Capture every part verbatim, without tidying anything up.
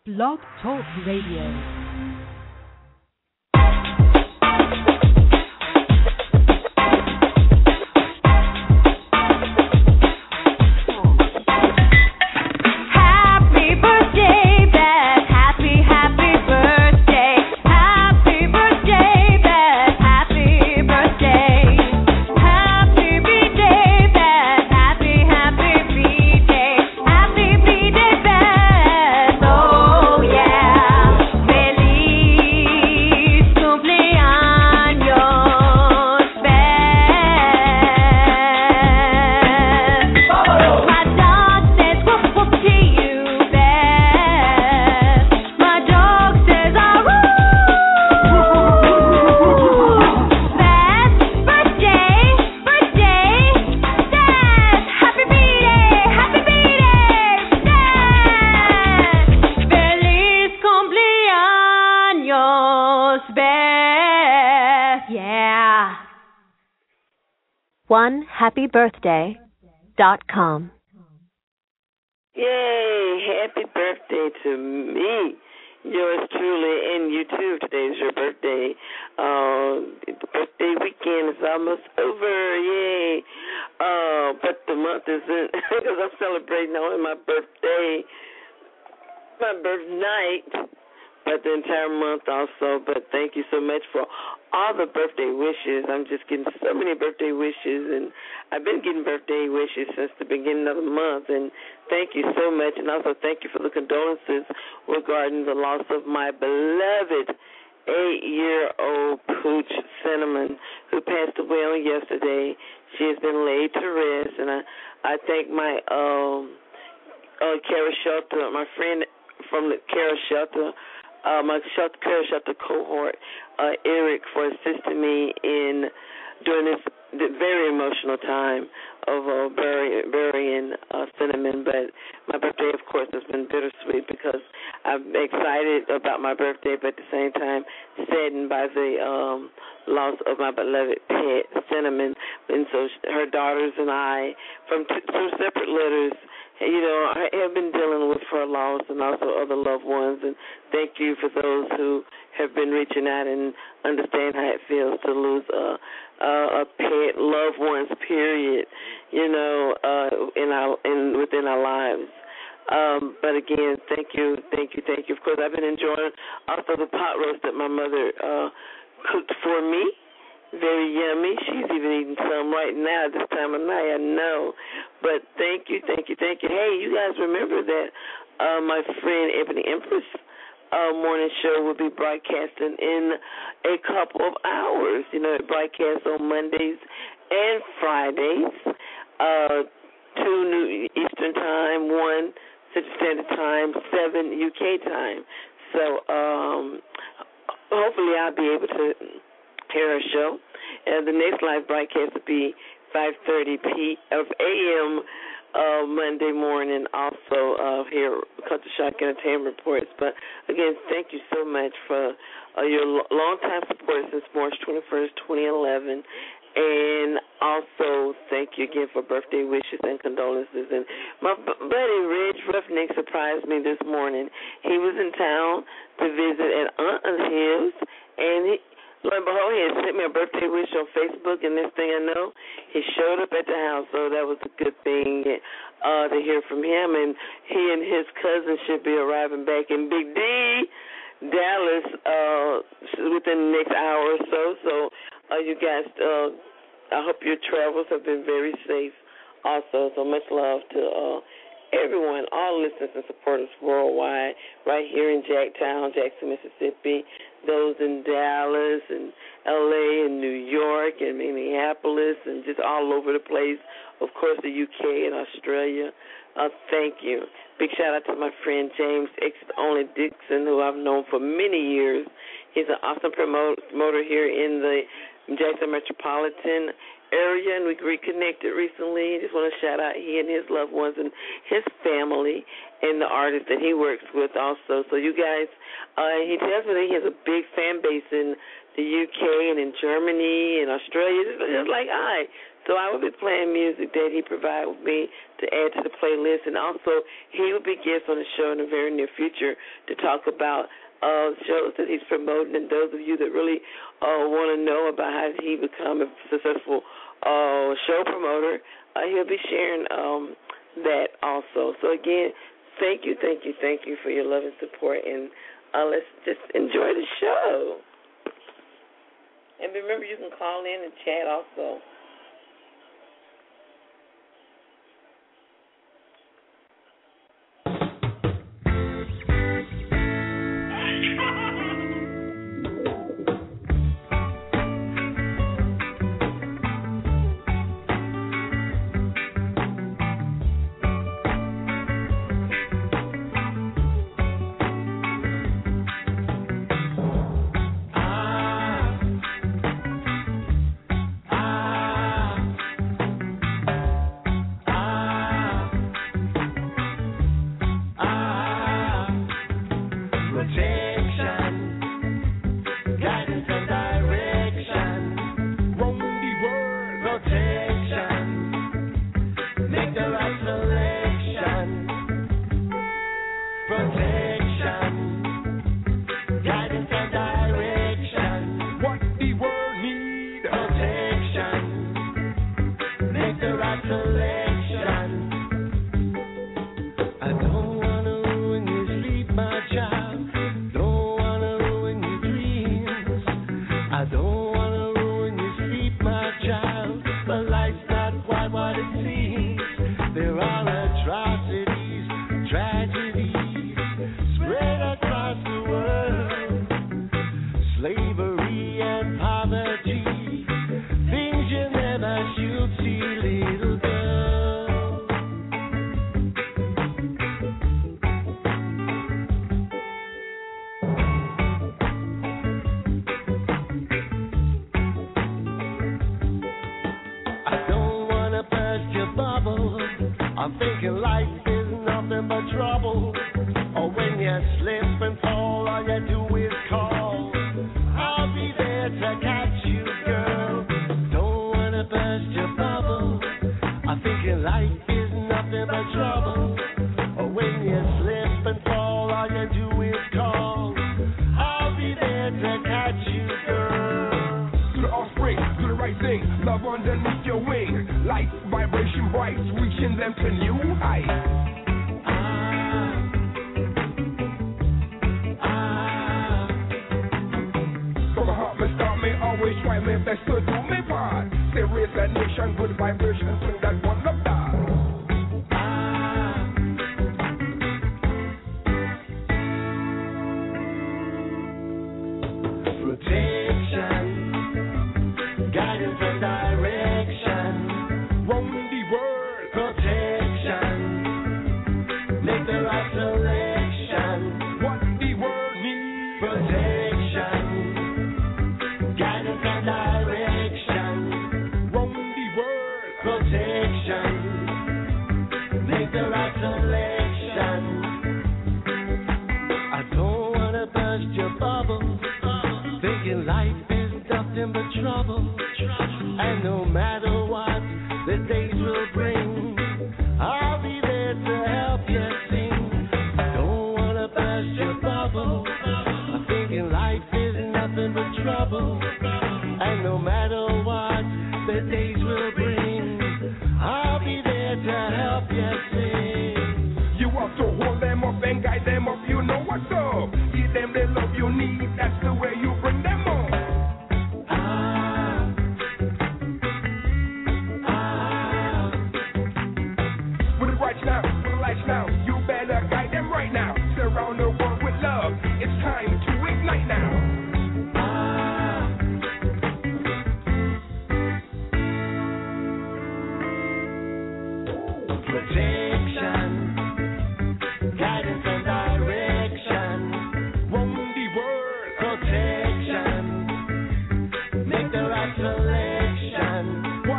Blog Talk Radio. one happy birthday dot com. Yay, happy birthday to me. Yours truly, and you too. Today's your birthday. Uh, the birthday weekend is almost over. Yay. Uh, but the month isn't, because I'm celebrating only my birthday, my birth night, but the entire month also. But thank you so much for all the birthday wishes. I'm just getting so many birthday wishes, and I've been getting birthday wishes since the beginning of the month, and thank you so much. And also thank you for the condolences regarding the loss of my beloved eight-year-old Pooch Cinnamon, who passed away on yesterday. She has been laid to rest, and I, I thank my um, uh, Cara Shelter, my friend from the Cara Shelter, Uh, my shelter, Cara Shelter cohort, uh, Eric, for assisting me in during this very emotional time of uh, bury, burying uh, Cinnamon. But my birthday, of course, has been bittersweet because I'm excited about my birthday, but at the same time saddened by the um, loss of my beloved pet, Cinnamon. And so her daughters and I, from two, two separate letters, you know, I have been dealing with her loss and also other loved ones. And thank you for those who have been reaching out and understand how it feels to lose a, a, a pet, loved ones, period, you know, uh, in our in within our lives. Um, but again, thank you, thank you, thank you. Of course, I've been enjoying also the pot roast that my mother uh, cooked for me. Very yummy. She's even eating some right now at this time of night, I know. But thank you, thank you, thank you. Hey, you guys remember that uh, my friend Ebony Empress uh, morning show will be broadcasting in a couple of hours. You know, it broadcasts on Mondays and Fridays, uh, two New Eastern Time, one Central Standard Time, seven U K time. So um, hopefully I'll be able to hear her show. And the next live broadcast will be five thirty p of a m Uh, Monday morning, also uh, here Culture Shock Entertainment Reports. But again, thank you so much for uh, your lo- long-time support since March twenty-first, twenty eleven. And also thank you again for birthday wishes and condolences. And my b- buddy Reg Roughneck surprised me this morning. He was in town to visit an aunt of his, and he lo and behold, he had sent me a birthday wish on Facebook, and this thing I know, he showed up at the house, so that was a good thing uh, to hear from him. And he and his cousin should be arriving back in Big D, Dallas, uh, within the next hour or so. So uh, you guys, uh, I hope your travels have been very safe also. So much love to uh, everyone, all listeners and supporters worldwide, right here in Jacktown, Jackson, Mississippi, those in Dallas and L A and New York and Minneapolis and just all over the place, of course, the U K and Australia. Uh, thank you. Big shout-out to my friend James X. Only Dixon, who I've known for many years. He's an awesome promoter here in the Jackson metropolitan area, and we reconnected recently. Just want to shout out he and his loved ones and his family. and the artists that he works with also. So you guys, uh, he tells me that he has a big fan base in the U K and in Germany and Australia, just, just like I. So I will be playing music that he provided with me to add to the playlist, and also he will be guest on the show in the very near future to talk about uh, shows that he's promoting, and those of you that really uh, want to know about how he become a successful uh, show promoter, uh, he'll be sharing um, that also. So again, thank you, thank you, thank you for your love and support, and uh, let's just enjoy the show. And remember, you can call in and chat also.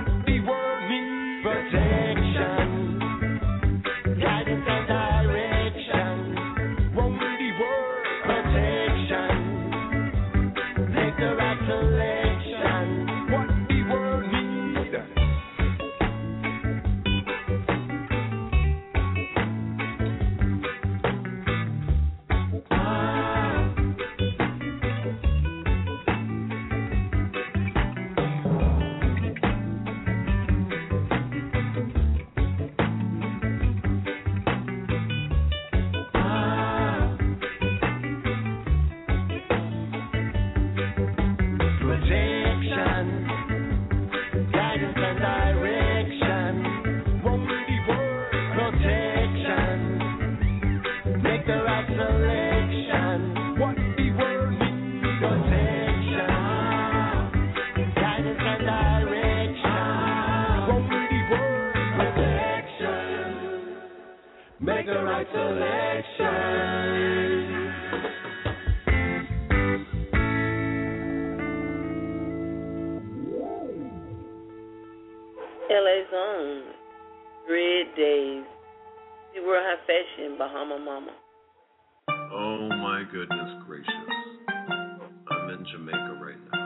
Protection, guidance and direction. Mama's own. Red Days. See World High Fashion, Bahama Mama. Oh my goodness gracious. I'm in Jamaica right now.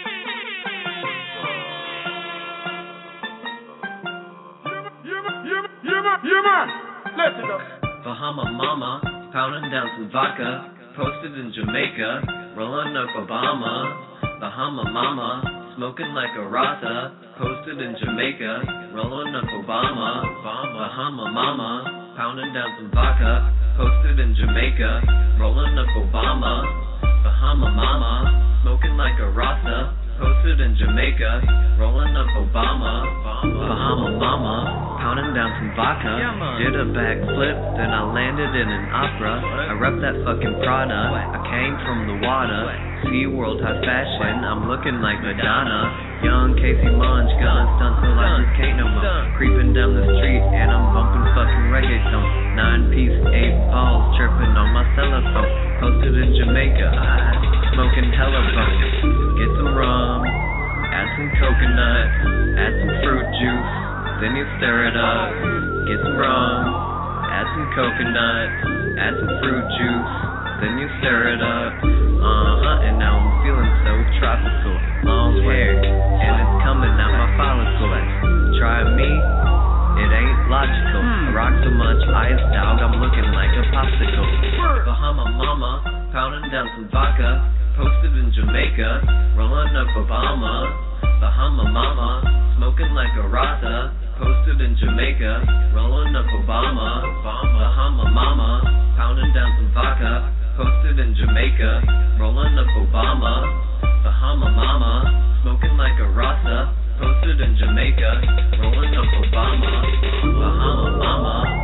Yeah, man. Let's go. Bahama Mama, pounding down some vodka, posted in Jamaica, rolling up Obama. Bahama Mama, smoking like a Rasta, posted in Jamaica, rolling up Obama. Bahama Mama, pounding down some vodka, posted in Jamaica, rolling up Obama. Bahama Mama, smoking like a Rasta, posted in Jamaica, rolling up Obama. Bahama Mama, pounding down some vodka, did a backflip, then I landed in an opera. I rep that fucking Prada, I came from the water. See World High Fashion, I'm looking like Madonna. Young Casey Munch, gun stunt till I just can't no more. Creeping down the street and I'm bumping fucking reggaeton. Nine piece, eight balls, chirping on my telephone. Posted in Jamaica, I smoking hella bones. Get some rum, add some coconut, add some fruit juice, then you stir it up. Get some rum, add some coconut, add some fruit juice, then you stir it up. Uh-huh, and now I'm feeling so tropical. Long hair, and it's coming out my follicles. Try me, it ain't logical. I rock so much ice, dog, I'm looking like a popsicle. Bahama Mama, pounding down some vodka, posted in Jamaica, rolling up Obama. Bahama Mama, smoking like a Rasta, posted in Jamaica, rolling up Obama. Bahama Mama, pounding down some vodka, posted in Jamaica, rolling up Obama. Bahama Mama, smoking like a Rasta, posted in Jamaica, rolling up Obama. Bahama Mama.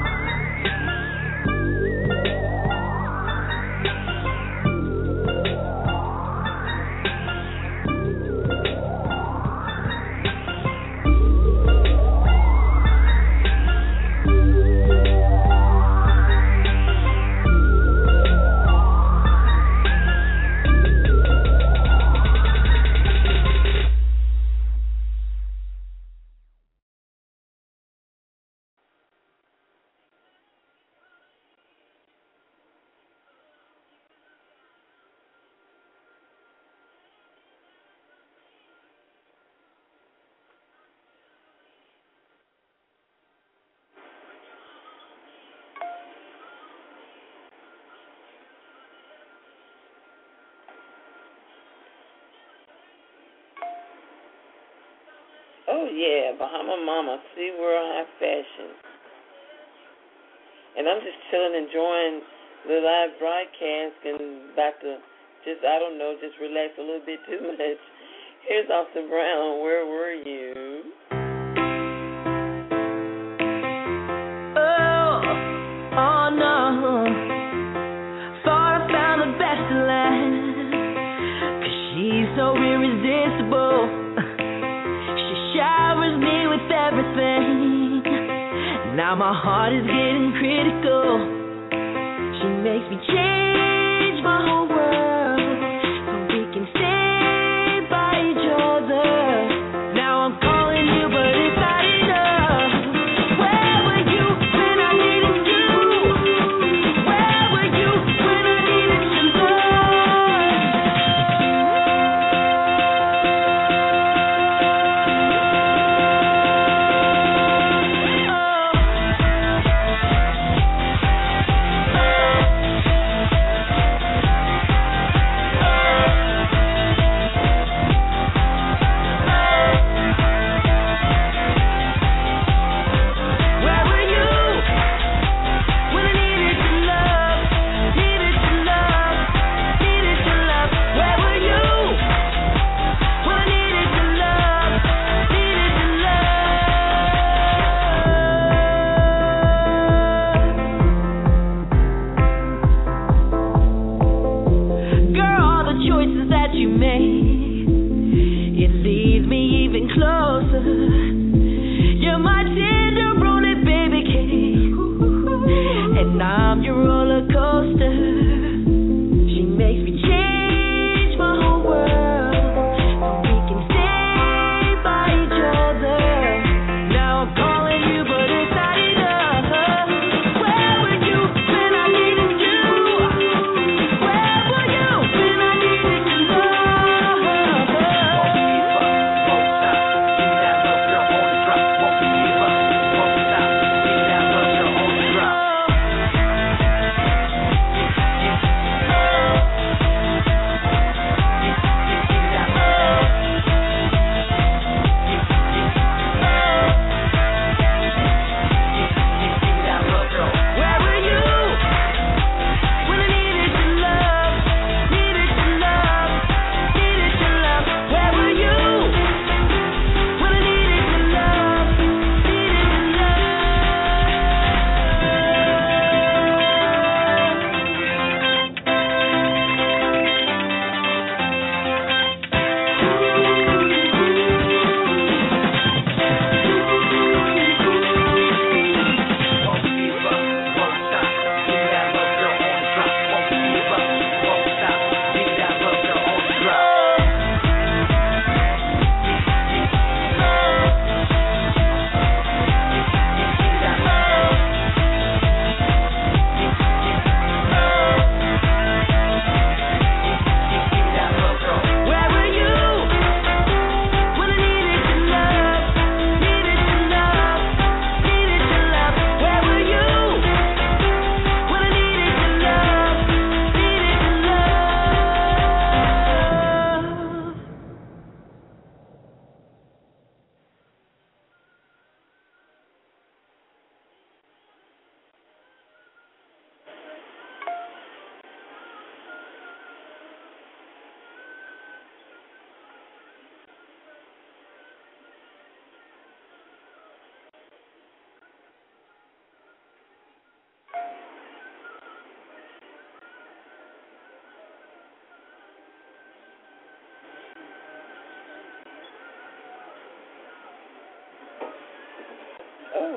Oh, yeah, Bahama Mama, See World High Fashion. And I'm just chilling, enjoying the live broadcast and about to just, I don't know, just relax a little bit too much. Here's Austin Brown, Where Were You? Oh, oh no. Thought I found the best in life, 'cause she's so irresistible. Showers me with everything. Now my heart is getting critical. She makes me change my whole world so we can stay by each other. Now I'm calling you, but it's not enough. Where were you when I needed you? Where were you when I needed your love? Now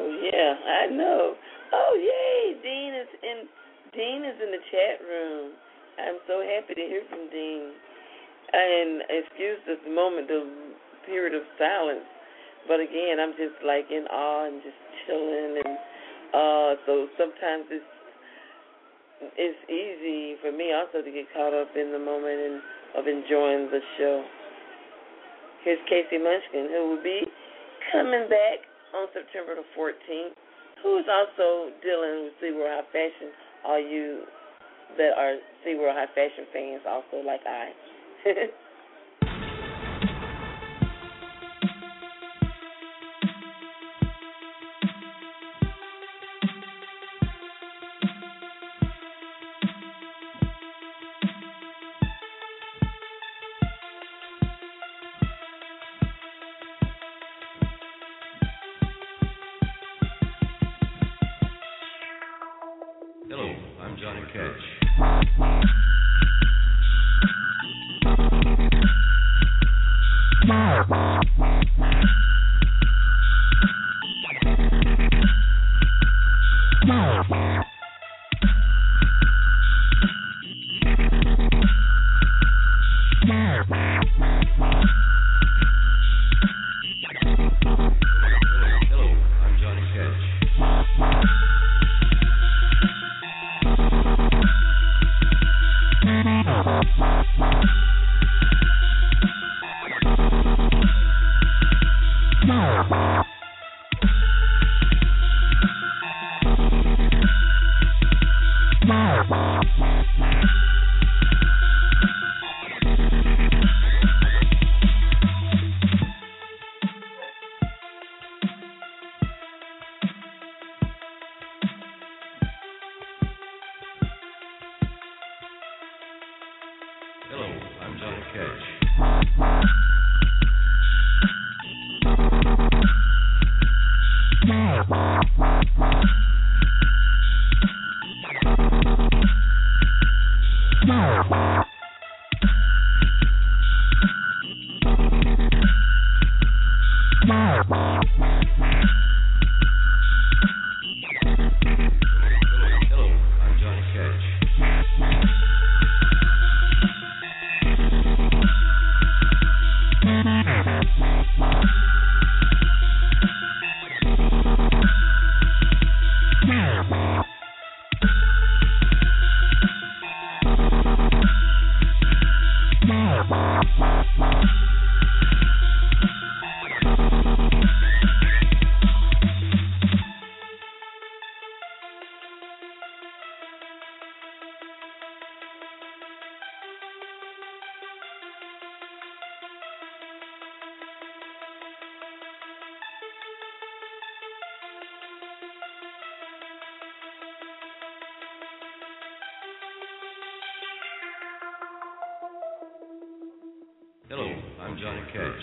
yeah, I know. Oh, yay! Dean is in. Dean is in the chat room. I'm so happy to hear from Dean. And excuse this moment, the period of silence. But again, I'm just like in awe and just chilling, and uh, so sometimes it's it's easy for me also to get caught up in the moment and of enjoying the show. Here's Casey Munchkin, who will be coming back on September the fourteenth, who is also dealing with SeaWorld High Fashion. All you that are SeaWorld High Fashion fans also like I. Hello, I'm Johnny Cash. Hello, I'm Johnny Cash.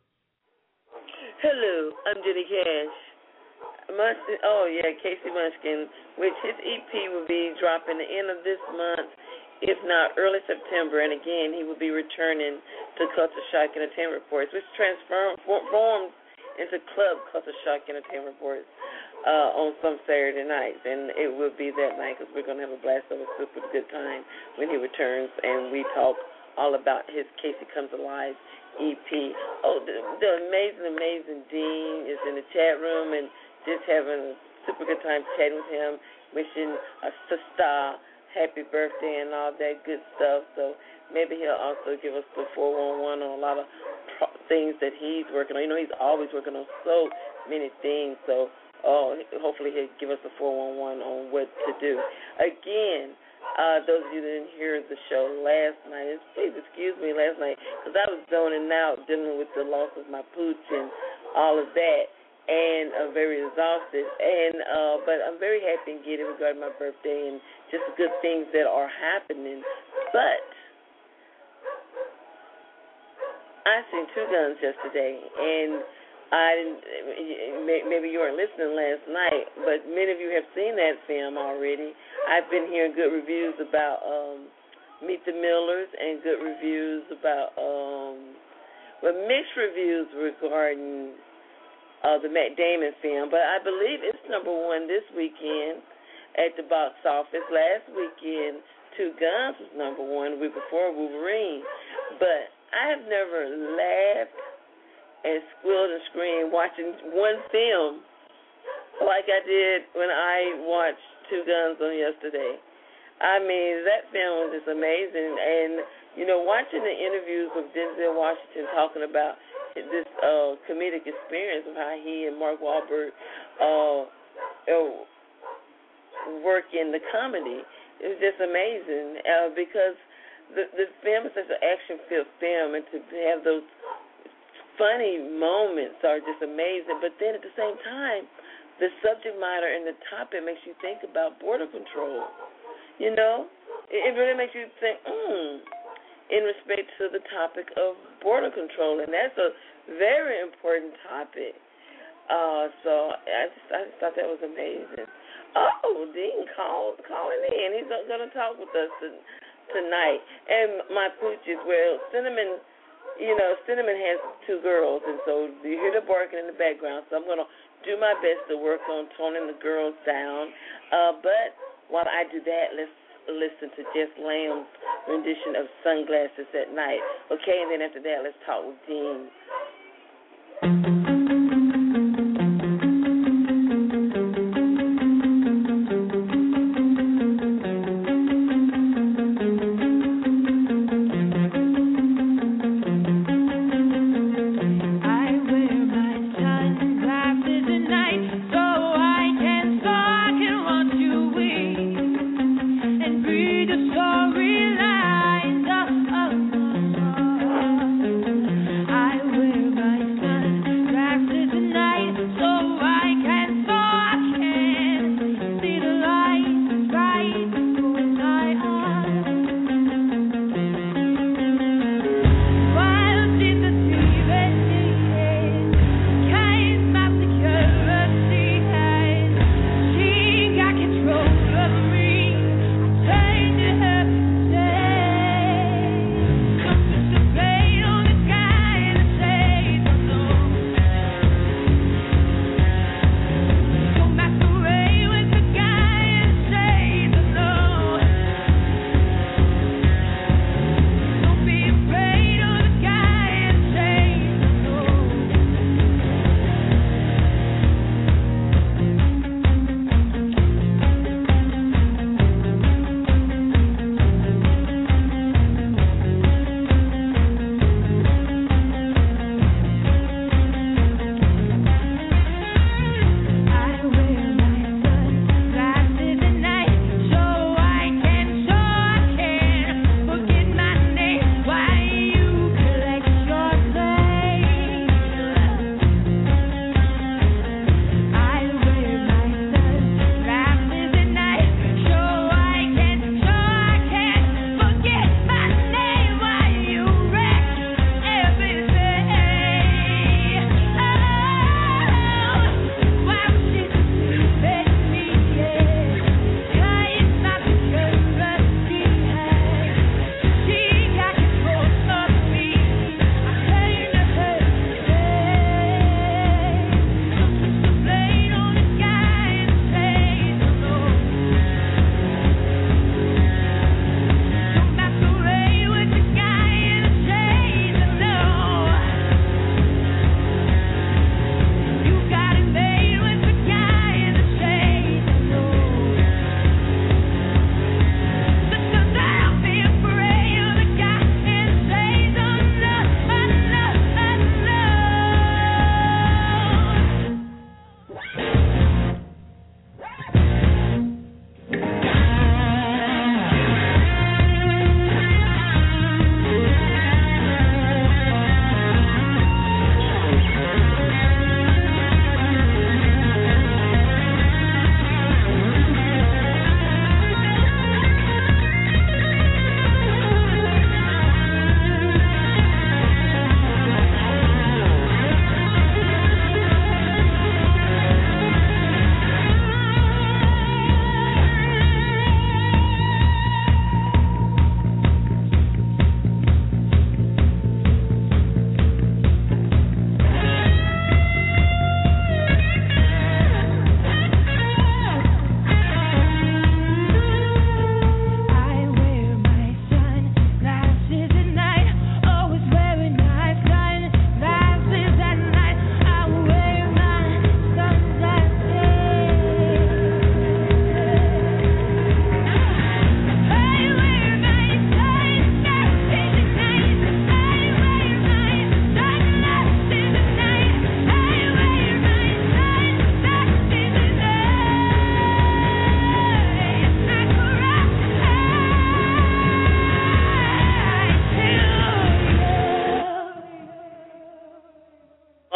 Hello, I'm Jenny Cash. Munchkin, oh yeah, Casey Munchkin, which his E P will be dropping the end of this month, if not early September. And again, he will be returning to Culture Shock Entertainment Reports, which transforms into Club Culture Shock Entertainment Reports uh, on some Saturday nights. And it will be that night because we're going to have a blast of a super good time when he returns and we talk all about his Casey Comes Alive E P. Oh, the, the amazing, amazing Dean is in the chat room and just having a super good time chatting with him, wishing a sister happy birthday and all that good stuff. So maybe he'll also give us the four one one on a lot of pro- things that he's working on. You know, he's always working on so many things. So oh, hopefully he'll give us a four one one on what to do. Again, Uh, those of you that didn't hear the show last night, please excuse me last night because I was zoning out dealing with the loss of my pooch and all of that, and uh, very exhausted. And uh, but I'm very happy and giddy regarding my birthday and just the good things that are happening. But I seen two guns yesterday, and I maybe you weren't listening last night, but many of you have seen that film already. I've been hearing good reviews about um, Meet the Millers and good reviews about, um, well, mixed reviews regarding uh, the Matt Damon film, but I believe it's number one this weekend at the box office. Last weekend, Two Guns was number one, the week before Wolverine. But I have never laughed and squealed and screamed watching one film like I did when I watched Two Guns on yesterday. I mean, that film was just amazing. And, you know, watching the interviews of Denzel Washington talking about this uh, comedic experience of how he and Mark Wahlberg uh, work in the comedy, it was just amazing uh, because the, the film is such an action-filled film, and to have those funny moments are just amazing. But then at the same time, the subject matter and the topic makes you think about border control. You know, it, it really makes you think, hmm, in respect to the topic of border control, and that's a very important topic. Uh, so I just, I just thought that was amazing. Oh, Dean called calling in. He's going to talk with us tonight. And my pooches, well, Cinnamon, you know, Cinnamon has two girls, and so you hear the barking in the background. So I'm going to do my best to work on toning the girls down. Uh, but while I do that, let's listen to Jess Lamb's rendition of Sunglasses at Night. Okay, and then after that, let's talk with Dean. I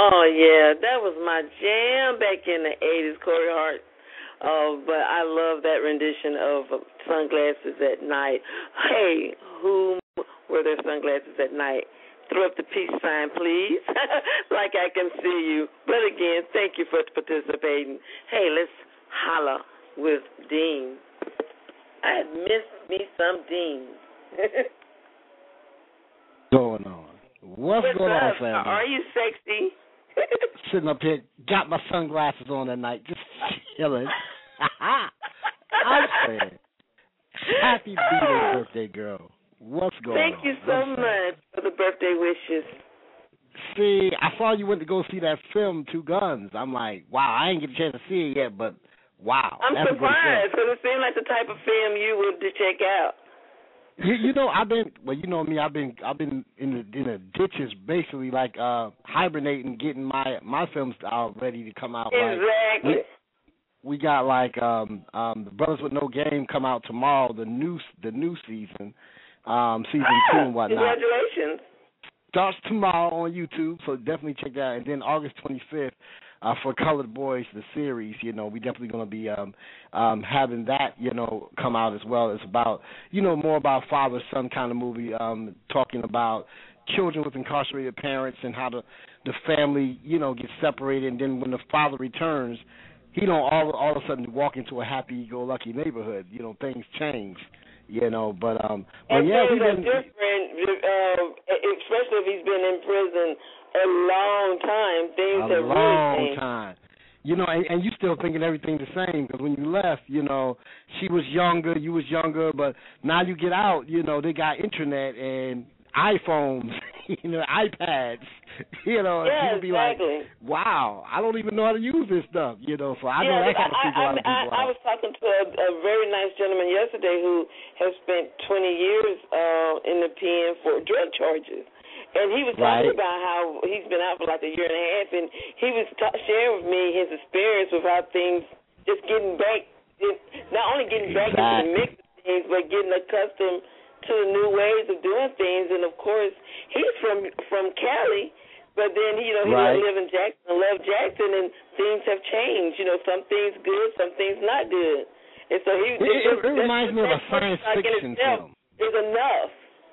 Oh, yeah, that was my jam back in the eighties, Corey Hart. Uh, but I love that rendition of uh, Sunglasses at Night. Hey, whom were their sunglasses at night? Throw up the peace sign, please, like I can see you. But again, thank you for participating. Hey, let's holla with Dean. I had missed me some Dean. Going on? What's, What's going up? on, family? Are you sexy? Sitting up here, got my sunglasses on at night, just chilling. I'm saying, happy B-Day, birthday girl. What's going Thank on? you so What's much for the birthday wishes. See, I saw you went to go see that film, Two Guns. I'm like, wow, I ain't get a chance to see it yet, but wow. I'm that's surprised because it seemed like the type of film you would to check out. You, you know, I've been well. You know me. I've been I've been in the in the ditches, basically like uh, hibernating, getting my my films all ready to come out. Exactly. Like, we, we got like um, um, the Brothers with No Game come out tomorrow. The new the new season, um, season ah, two and whatnot. Congratulations. Starts tomorrow on YouTube, so definitely check that out. And then August twenty-fifth. Uh, for Colored Boys, the series, you know, we definitely going to be um, um, having that, you know, come out as well. It's about, you know, more about father-son kind of movie, um, talking about children with incarcerated parents and how the, the family, you know, gets separated. And then when the father returns, he don't all, all of a sudden walk into a happy-go-lucky neighborhood. You know, things change, you know. But, um, but and yeah, things we've are been... different, uh, especially if he's been in prison a long time. Things a are long really time. You know, and, and you still thinking everything the same because when you left, you know, she was younger, you was younger, but now you get out, you know, they got internet and iPhones, you know, iPads, you know, yeah, and people be exactly. like, wow, I don't even know how to use this stuff, you know, so I yeah, know that kind of I, people I, out of people I, I out. was talking to a, a very nice gentleman yesterday who has spent twenty years uh, in the pen for drug charges. And he was talking right. about how he's been out for like a year and a half, and he was ta- sharing with me his experience with how things just getting back, it, not only getting exactly. back into the mix of things, but getting accustomed to the new ways of doing things. And of course, he's from from Cali, but then you know he right. live in Jackson, love Jackson, and things have changed. You know, some things good, some things not good. And so he it, it, it reminds me of a science fiction film. Is enough.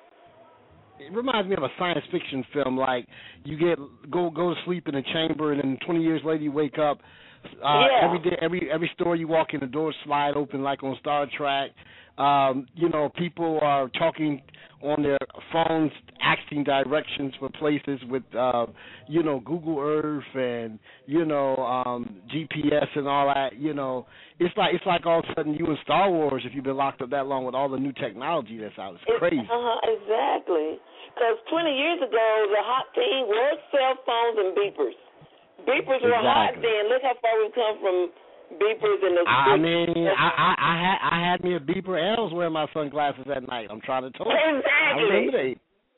It reminds me of a science fiction film. Like you get go go to sleep in a chamber, and then twenty years later you wake up. Uh, yeah. Every day, every every store you walk in, the doors slide open like on Star Trek. Um, you know, people are talking on their phones, asking directions for places with, uh, you know, Google Earth and you know um, G P S and all that. You know, it's like it's like all of a sudden you in Star Wars if you've been locked up that long with all the new technology that's out. It's crazy. Uh huh. Exactly. Because twenty years ago, the hot thing was cell phones and beepers. Beepers exactly. were hot then. Look how far we've come from beepers and the. I mean, I, I I had I had me a beeper and I was wearing my sunglasses at night. I'm trying to tell you. Exactly. I remember they.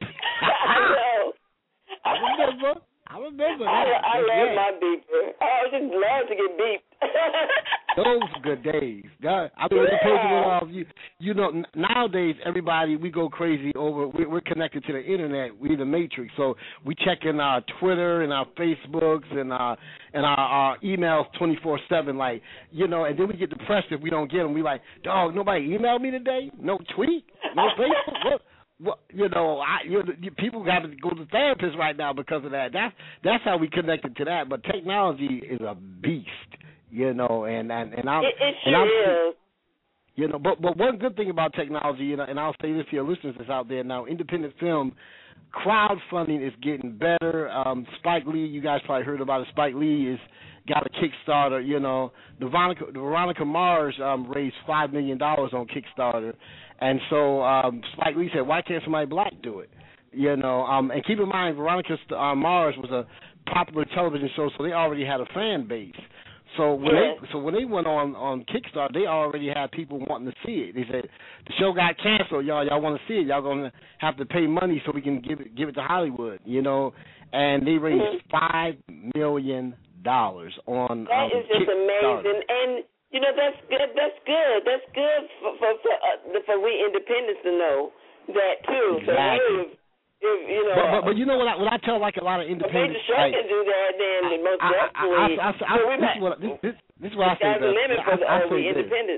I know. I remember. I remember. I, that. I love yeah. my beeper. I just love to get beeped. Those were good days. God, I mean, yeah. the person went off. You, you know, nowadays everybody we go crazy over. We, we're connected to the internet. We the matrix, so we checking our Twitter and our Facebooks and our and our, our emails twenty four seven. Like you know, and then we get depressed if we don't get them. We like, dog, nobody emailed me today. No tweet. No Facebook. What? Well, you know, I, you, you, people got to go to therapists right now because of that. That's that's how we connected to that. But technology is a beast, you know, and and and I'm it, it and I'm, sure is. You know, but but one good thing about technology, you know, and I'll say this to your listeners that's out there now, independent film crowdfunding is getting better. Um, Spike Lee, you guys probably heard about it. Spike Lee is got a Kickstarter. You know, the Veronica, the Veronica Mars um, raised five million dollars on Kickstarter. And so um, Spike Lee said, why can't somebody black do it? You know, um, and keep in mind, Veronica uh, Mars was a popular television show, so they already had a fan base. So when yeah. they so when they went on, on Kickstarter, they already had people wanting to see it. They said the show got canceled, y'all. Y'all want to see it? Y'all gonna have to pay money so we can give it give it to Hollywood. You know, and they raised mm-hmm. five million dollars on. That um, is just Kickstarter. amazing, and. You know, that's good. That's good. That's good for for for, uh, for we independents to know that too. Exactly. So hey, if, you know, but, but, but you know what I, what I tell like a lot of independent. If Major Show like, can do that, then most I, definitely. I, I, I, I, I, this, is what, this, this, this is what I say. Sky's the limit for the I, I uh, say independent.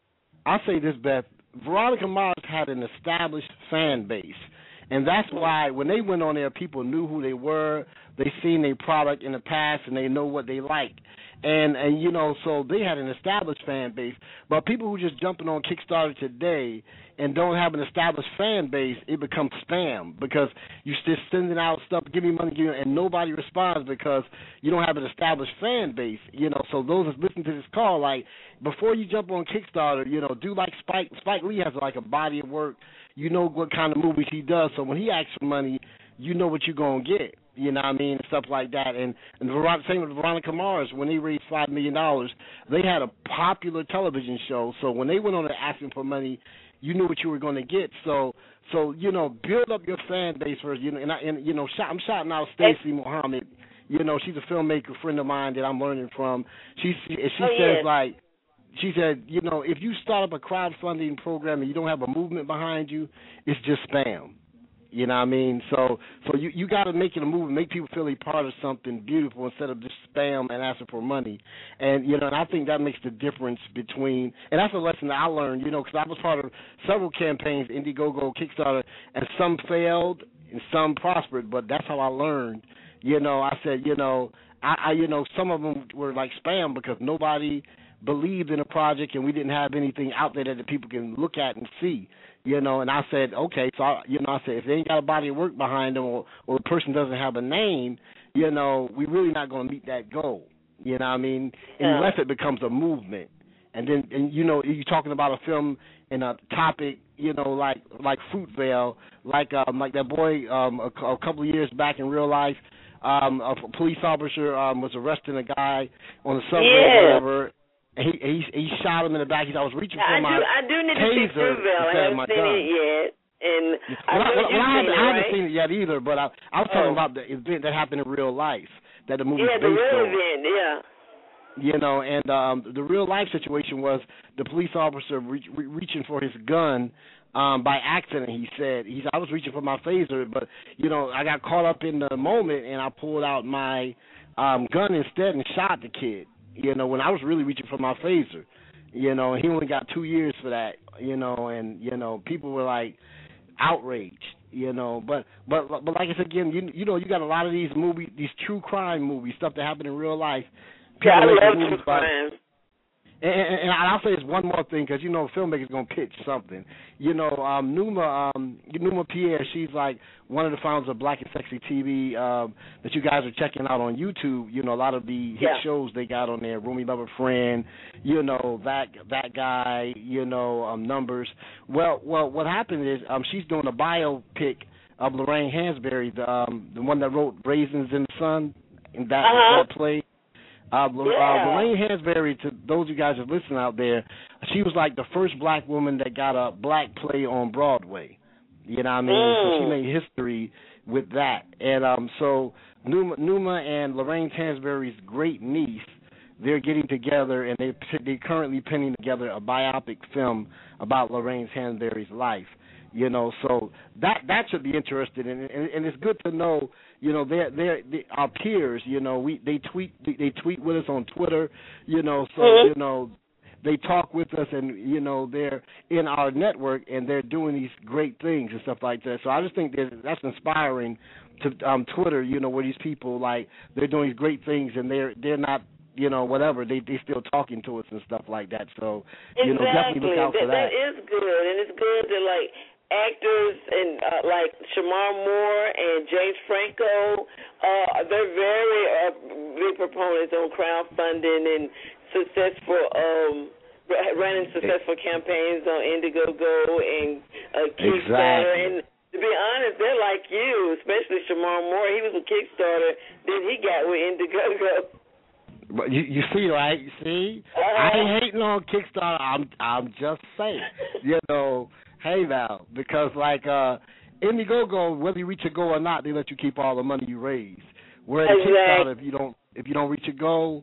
I say this, Beth. Veronica Mars had an established fan base, and that's why when they went on there, people knew who they were. They seen their product in the past, and they know what they like. And, and you know, so they had an established fan base. But people who just jumping on Kickstarter today and don't have an established fan base, it becomes spam because you're just sending out stuff, give me money, give me, and nobody responds because you don't have an established fan base. You know, so those that listen to this call, like, before you jump on Kickstarter, you know, do like Spike. Spike Lee has like a body of work. You know what kind of movies he does. So when he asks for money, you know what you're going to get. You know what I mean, and stuff like that. And, and the same with Veronica Mars. When they raised five million dollars, they had a popular television show. So when they went on there asking for money, you knew what you were going to get. So, so you know, build up your fan base first. You know, and, I, and you know, shout, I'm shouting out Stacey Muhammad. You know, she's a filmmaker friend of mine that I'm learning from. She she, she oh, says yeah. like, she said, you know, if you start up a crowdfunding program and you don't have a movement behind you, it's just spam. You know what I mean? So so you, you got to make it a move and make people feel they're part of something beautiful instead of just spam and asking for money. And, you know, and I think that makes the difference between, and that's a lesson that I learned, you know, because I was part of several campaigns, Indiegogo, Kickstarter, and some failed and some prospered, but that's how I learned. You know, I said, you know, I, I you know, some of them were like spam because nobody believed in a project and we didn't have anything out there that the people can look at and see. You know, and I said, okay, so, I, you know, I said, if they ain't got a body of work behind them or, or the person doesn't have a name, you know, we're really not going to meet that goal. You know what I mean? Yeah. Unless it becomes a movement. And then, and you know, you're talking about a film and a topic, you know, like like Fruitvale, like um, like that boy um, a, a couple of years back in real life, um, a police officer um, was arresting a guy on the subway yeah. or whatever. He, he he shot him in the back. He, I was reaching for I my do, I do need to see Fruitvale. I haven't seen it yet. And I, well, I, well, you I, haven't, it, I haven't right? seen it yet either, but I, I was talking oh. about the event that happened in real life, that the movie yeah, based the real on. event, yeah. You know, and um, the real life situation was the police officer re- re- reaching for his gun um, by accident. He said, "He's I was reaching for my phaser, but you know, I got caught up in the moment and I pulled out my um, gun instead and shot the kid. You know, when I was really reaching for my phaser." You know, he only got two years for that, you know, and, you know, people were, like, outraged, you know. But, but but like I said, again, you, you know, you got a lot of these movies, these true crime movies, stuff that happened in real life. Yeah, I People love make true crime. And, and, and I'll say this one more thing, because, you know, filmmakers going to pitch something. You know, um, Numa um, Numa Pierre, she's like one of the founders of Black and Sexy T V um, that you guys are checking out on YouTube. You know, a lot of the hit yeah. shows they got on there, Roomy Lover Friend, you know, that that guy, you know, um, Numbers. Well, well, what happened is um, she's doing a biopic of Lorraine Hansberry, the, um, the one that wrote Raisins in the Sun, in that, uh-huh. that play. Uh, yeah. uh, Lorraine Hansberry, to those of you guys that listen out there, she was like the first black woman that got a black play on Broadway. You know what I mean? Mm. So she made history with that. And um, so Numa, Numa and Lorraine Hansberry's great niece, they're getting together, and they, they're currently penning together a biopic film about Lorraine Hansberry's life. You know, so that that should be interesting, and, and and it's good to know. You know, they're they're they, our peers. You know, we they tweet they tweet with us on Twitter. You know, so mm-hmm. you know they talk with us, and you know they're in our network, and they're doing these great things and stuff like that. So I just think that that's inspiring to um, Twitter. You know, where these people like they're doing these great things, and they're they're not. You know, whatever, they they still talking to us and stuff like that. So, you exactly. know, definitely look out for that. That is good, and it's good to, like, actors and uh, like Shamar Moore and James Franco, uh, they're very uh, big proponents on crowdfunding and successful, um, running successful campaigns on Indiegogo and uh, Kickstarter. Exactly. And to be honest, they're like you, especially Shamar Moore. He was with Kickstarter, then he got with Indiegogo. But you, you see, right? You see, uh, I ain't hating on Kickstarter. I'm, I'm just saying, you know, hey now, because like uh, Indiegogo, whether you reach a goal or not, they let you keep all the money you raise. Whereas exactly. Kickstarter, if you don't, if you don't reach a goal,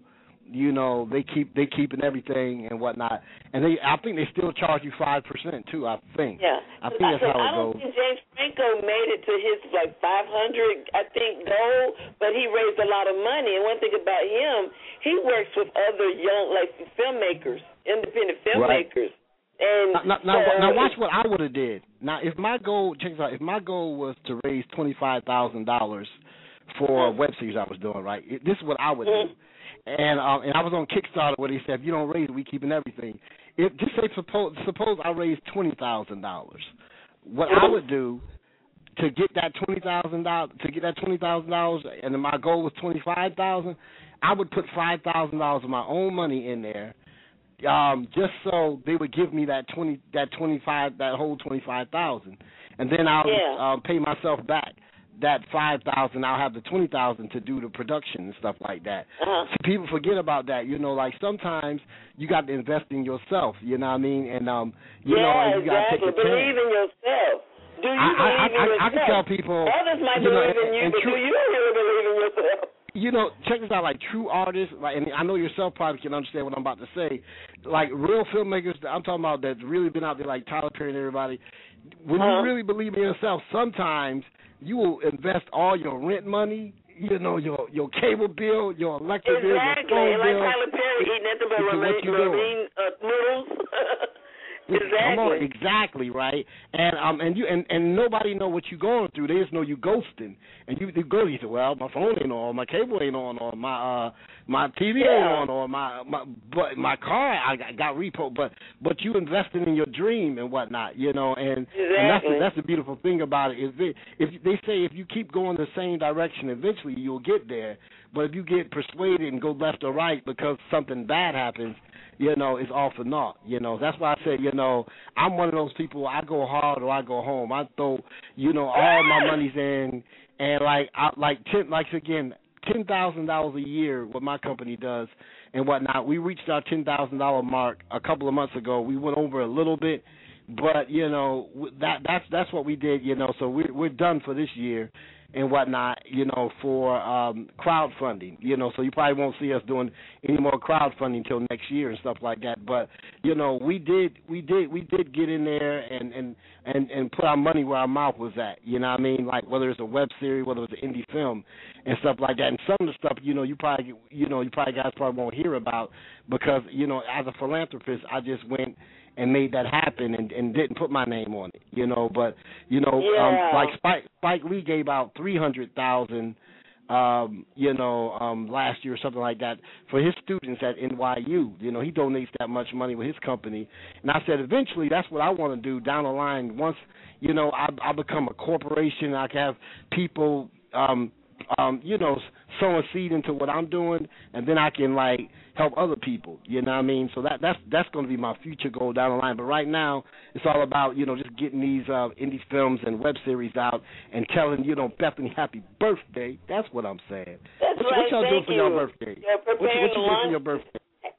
you know, they keep they keeping everything and whatnot, and they I think they still charge you five percent too. I think. Yeah, I think that's how I it don't goes. think James Franco made it to his like five hundred, I think, goal, but he raised a lot of money. And one thing about him, he works with other young like filmmakers, independent filmmakers. Right. And now, now, so, now watch what I would have did. Now, if my goal, check this out, if my goal was to raise twenty five thousand dollars for a web series I was doing, right, it, this is what I would mm-hmm. do. And um, and I was on Kickstarter where they said, if you don't raise it, we keeping everything. If just say suppose suppose I raised twenty thousand dollars, what I would do to get that twenty thousand dollars to get that twenty thousand dollars, and then my goal was twenty five thousand, I would put five thousand dollars of my own money in there, um, just so they would give me that twenty that twenty five that whole twenty five thousand, and then I'll yeah. um, pay myself back that five thousand. I'll have the twenty thousand to do the production and stuff like that. Uh-huh. So people forget about that. You know, like sometimes you got to invest in yourself. You know what I mean? And um, you yeah, know, and you got to exactly. take a Believe chance. in yourself. Do you I, believe I, I, in yourself? I, I can tell people. Others might you know, believe in and, you, and but true, do you really believe in yourself? You know, check this out. Like true artists, like, and I know yourself probably can understand what I'm about to say. Like real filmmakers, that I'm talking about that's really been out there, like Tyler Perry and everybody. When uh-huh. you really believe in yourself, sometimes you will invest all your rent money, you know, your your cable bill, your electric exactly. bill, your phone and like bill. Tyler Perry eating nothing but marine uh, noodles. Exactly. Come on, exactly, right? And um, and you and, and nobody know what you're going through. They just know you ghosting, and you, you go. You say, well, my phone ain't on, my cable ain't on, or my uh my T V yeah. ain't on, or my my but my car I got, got repo. But but you investing in your dream and whatnot, you know. And, exactly. and that's the, that's the beautiful thing about it. Is it, if they say if you keep going the same direction, eventually you'll get there. But if you get persuaded and go left or right because something bad happens, you know, it's all for naught. You know, that's why I said, you know, I'm one of those people. I go hard or I go home. I throw, you know, all my money's in, and like, I, like ten, like again, ten thousand dollars a year. What my company does and whatnot. We reached our ten thousand dollar mark a couple of months ago. We went over a little bit, but you know, that that's that's what we did. You know, so we're we're done for this year and whatnot, you know, for um, crowdfunding, you know, so you probably won't see us doing any more crowdfunding until next year and stuff like that. But you know, we did, we did, we did get in there and and and and put our money where our mouth was at. You know what I mean? Like whether it's a web series, whether it's an indie film, and stuff like that. And some of the stuff, you know, you probably, you know, you probably guys probably won't hear about because you know, as a philanthropist, I just went and made that happen and, and didn't put my name on it, you know. But you know, yeah. um, like Spike, Spike Lee gave out three hundred thousand, um, you know, um, last year or something like that for his students at N Y U. You know, he donates that much money with his company, and I said eventually that's what I want to do down the line. Once you know I, I become a corporation, I can have people, um, um, you know, sow a seed into what I'm doing, and then I can like help other people, you know what I mean? So that that's that's going to be my future goal down the line. But right now, it's all about, you know, just getting these uh, indie films and web series out and telling, you know, Bethany happy birthday. That's what I'm saying. That's what, right. what y'all Thank doing for you. your birthday? Yeah, what you, what you doing for your birthday?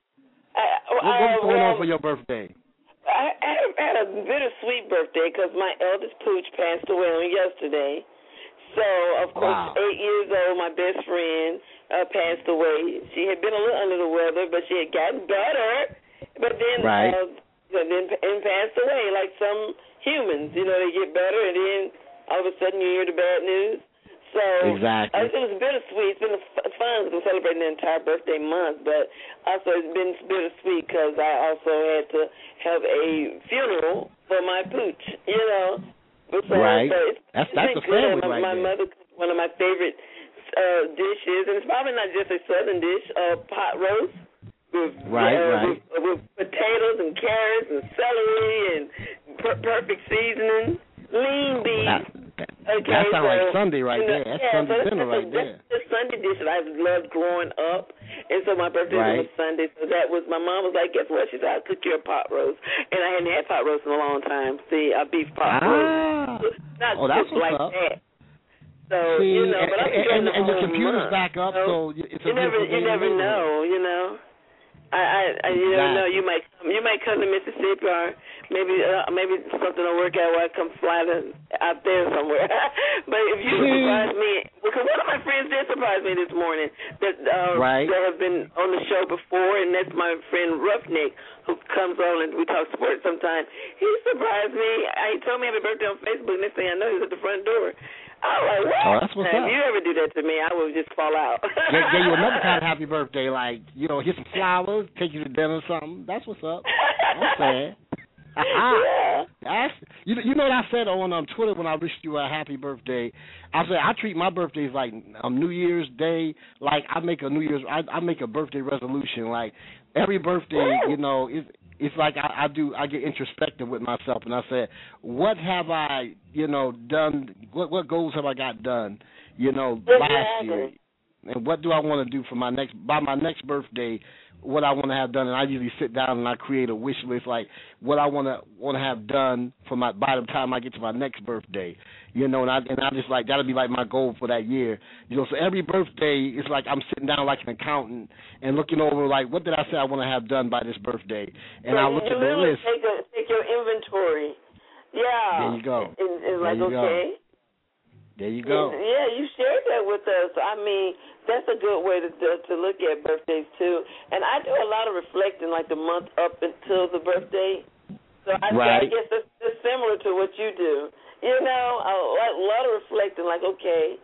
I, I, what, what's going well, on for your birthday? I, I had a bittersweet birthday because my eldest Pooch passed away on yesterday. So, of course, wow. eight years old, my best friend uh, passed away. She had been a little under the weather, but she had gotten better. But then, right. uh, then and passed away like some humans. You know, they get better, and then all of a sudden you hear the bad news. So exactly. uh, it was bittersweet. It's been fun because I'm celebrating the entire birthday month, but also it's been bittersweet because I also had to have a funeral for my Pooch. You know. So, right. So it's, that's it's that's a good. family My, right my there. mother cooked one of my favorite uh, dishes, and it's probably not just a southern dish, uh, pot roast with, right, uh, right. with, with potatoes and carrots and celery and per- perfect seasoning, lean beef. That, that, okay, that sounds so, like Sunday right you know, there. That's yeah, Sunday so dinner that's, right that's, there. That's the Sunday dish that I loved growing up, and so my birthday right. was Sunday. So that was my mom was like, "Guess what?" She said, "I'll cook you a pot roast," and I hadn't had pot roast in a long time. See, a beef pot ah. roast, not oh, that's just like up. that. So See, you know, but I'm and, and, the and your whole computer's month, back up, you know? so it's a you never, you never know, you know. I, I, I you exactly. never know. You might come You might come to Mississippi, or maybe uh, maybe something will work out where I come fly to, out there somewhere. But if you surprise me, because one of my friends did surprise me this morning that uh, right. that have been on the show before, and that's my friend Roughneck, who comes on and we talk sports sometimes. He surprised me. He told me happy birthday on Facebook. Next thing I know, he's at the front door. I was like, what? Oh, that's what's now, up. If you ever do that to me, I will just fall out. Get, get you another kind of happy birthday, like, you know, get some flowers, take you to dinner or something. That's what's up. I'm saying. Yeah. That's, you, you know what I said on um, Twitter when I wished you a happy birthday? I said I treat my birthdays like um, New Year's Day. Like I make a New Year's, I, I make a birthday resolution. Like every birthday, you know, it's it's like I, I do. I get introspective with myself, and I said, what have I, you know, done? What what goals have I got done? You know, last year, and what do I want to do for my next by my next birthday? What I want to have done, and I usually sit down and I create a wish list, like what I want to want to have done for my by the time I get to my next birthday, you know, and I and I just like that'll be like my goal for that year, you know. So every birthday, it's like I'm sitting down like an accountant and looking over like what did I say I want to have done by this birthday, and so I look you at the really list. Take, a, take your inventory. Yeah. There you go. And, and like there you okay. Go. There you go. Yeah, you shared that with us. I mean, that's a good way to to look at birthdays too. And I do a lot of reflecting, like the month up until the birthday. So I, right. I guess that's, that's similar to what you do. You know, a lot, a lot of reflecting, like okay.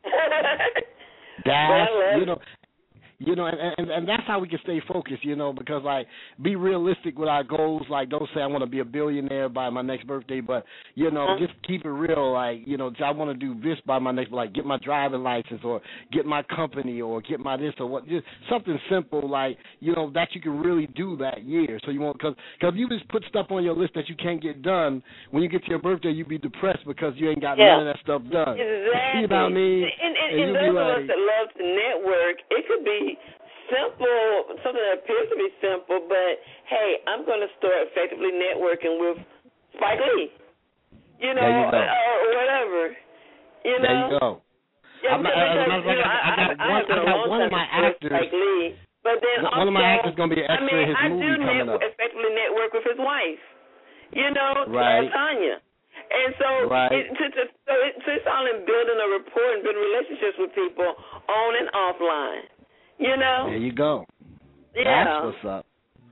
That's you know. You know, and, and and that's how we can stay focused, you know, because, like, be realistic with our goals. Like, don't say I want to be a billionaire by my next birthday, but, you know, uh-huh. just keep it real. Like, you know, I want to do this by my next, like, get my driving license or get my company or get my this or what. Just something simple, like, you know, that you can really do that year. So you won't, because if you just put stuff on your list that you can't get done, when you get to your birthday, you be depressed because you ain't got yeah. none of that stuff done. Exactly. You know what I mean? And, and, and and those be of like, us that love to network, it could be simple, something that appears to be simple, but hey, I'm going to start effectively networking with Spike Lee, you know, you or, or whatever, you know. There you go. Yeah, I'm, because, I, because, I, I, you know, I, I got I, one. I, I got one of my actors. Spike Lee, but then one also, of my actors going to be an extra I mean, in his I movie do coming network, up. effectively network with his wife, you know, right. Tanya. And so, right. it, to, to, so, it, so it's all in building a rapport and building relationships with people on and offline. You know? There you go. Yeah. That's what's up.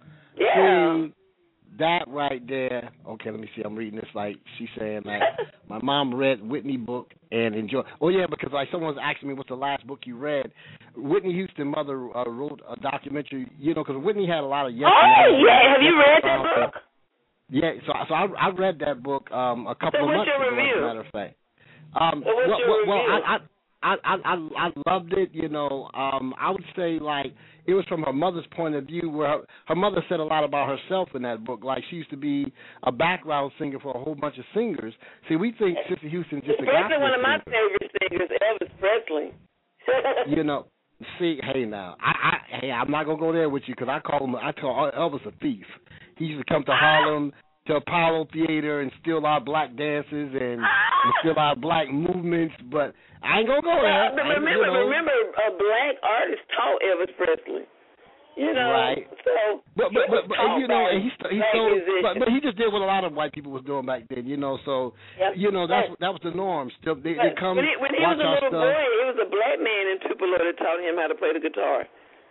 Yeah. See, that right there. Okay, let me see. I'm reading this like she's saying like my mom read Whitney book and enjoy. Oh yeah, because like someone was asking me what's the last book you read. Whitney Houston mother uh, wrote a documentary. You know, because Whitney had a lot of yes. Oh yeah, have you read that book? Yeah, so so I, I read that book um, a couple so of months ago. As a matter of fact. Um, so what's well, your well, review? well I, I I I I loved it. You know, um, I would say like it was from her mother's point of view, where her, her mother said a lot about herself in that book. Like she used to be a background singer for a whole bunch of singers. See, we think Sister Houston's just a gospel singer. one of my favorite singers, Elvis Presley. You know. See, hey now, I, I, hey, I'm not gonna go there with you because I call him, I call Elvis a thief. He used to come to Harlem, to Apollo Theater, and steal our black dances and, and steal our black movements. But I ain't gonna go there. But remember, you know. remember, a black artist taught Elvis Presley. You know, right? So but but but, but you know, and he he so but, but he just did what a lot of white people was doing back then. You know, so yep. you know that's right. that was the norm. Still, they, but they come when he, when he watch was a our little stuff. boy, it was a black man in Tupelo that taught him how to play the guitar.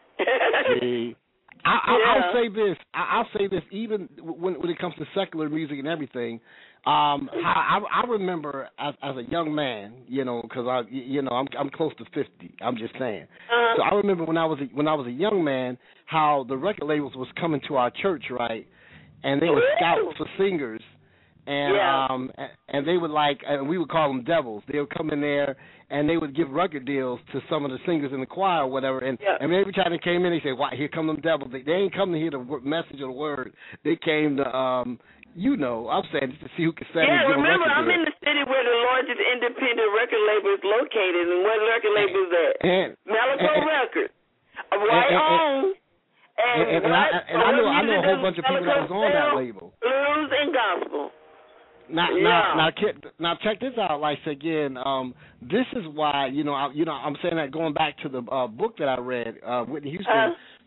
See, I, I, yeah. I'll say this. I, I'll say this. Even when when it comes to secular music and everything, um, I, I remember as, as a young man, you know, because I, you know, I'm I'm close to fifty. I'm just saying. Uh-huh. So I remember when I was a, when I was a young man, how the record labels was coming to our church, right, and they would scout for singers. And yeah. um and they would like and we would call them devils. They would come in there and they would give record deals to some of the singers in the choir or whatever. And yeah. and every time they came in, they said, "Why here come them devils?" They, they ain't come to hear the message or the word. They came to um you know I'm saying just to see who can sing. Yeah, and give remember a I'm deal. in the city where the largest independent record label is located, and what record label is that? And, Malico and, Records, white owned. And, and, and, and, I, and I know I know a whole bunch of people that was on that label. Blues and gospel. Now, yeah. now, now, now, check this out. Like again, um, this is why you know, I, you know, I'm saying that going back to the uh, book that I read, uh, Whitney Houston uh,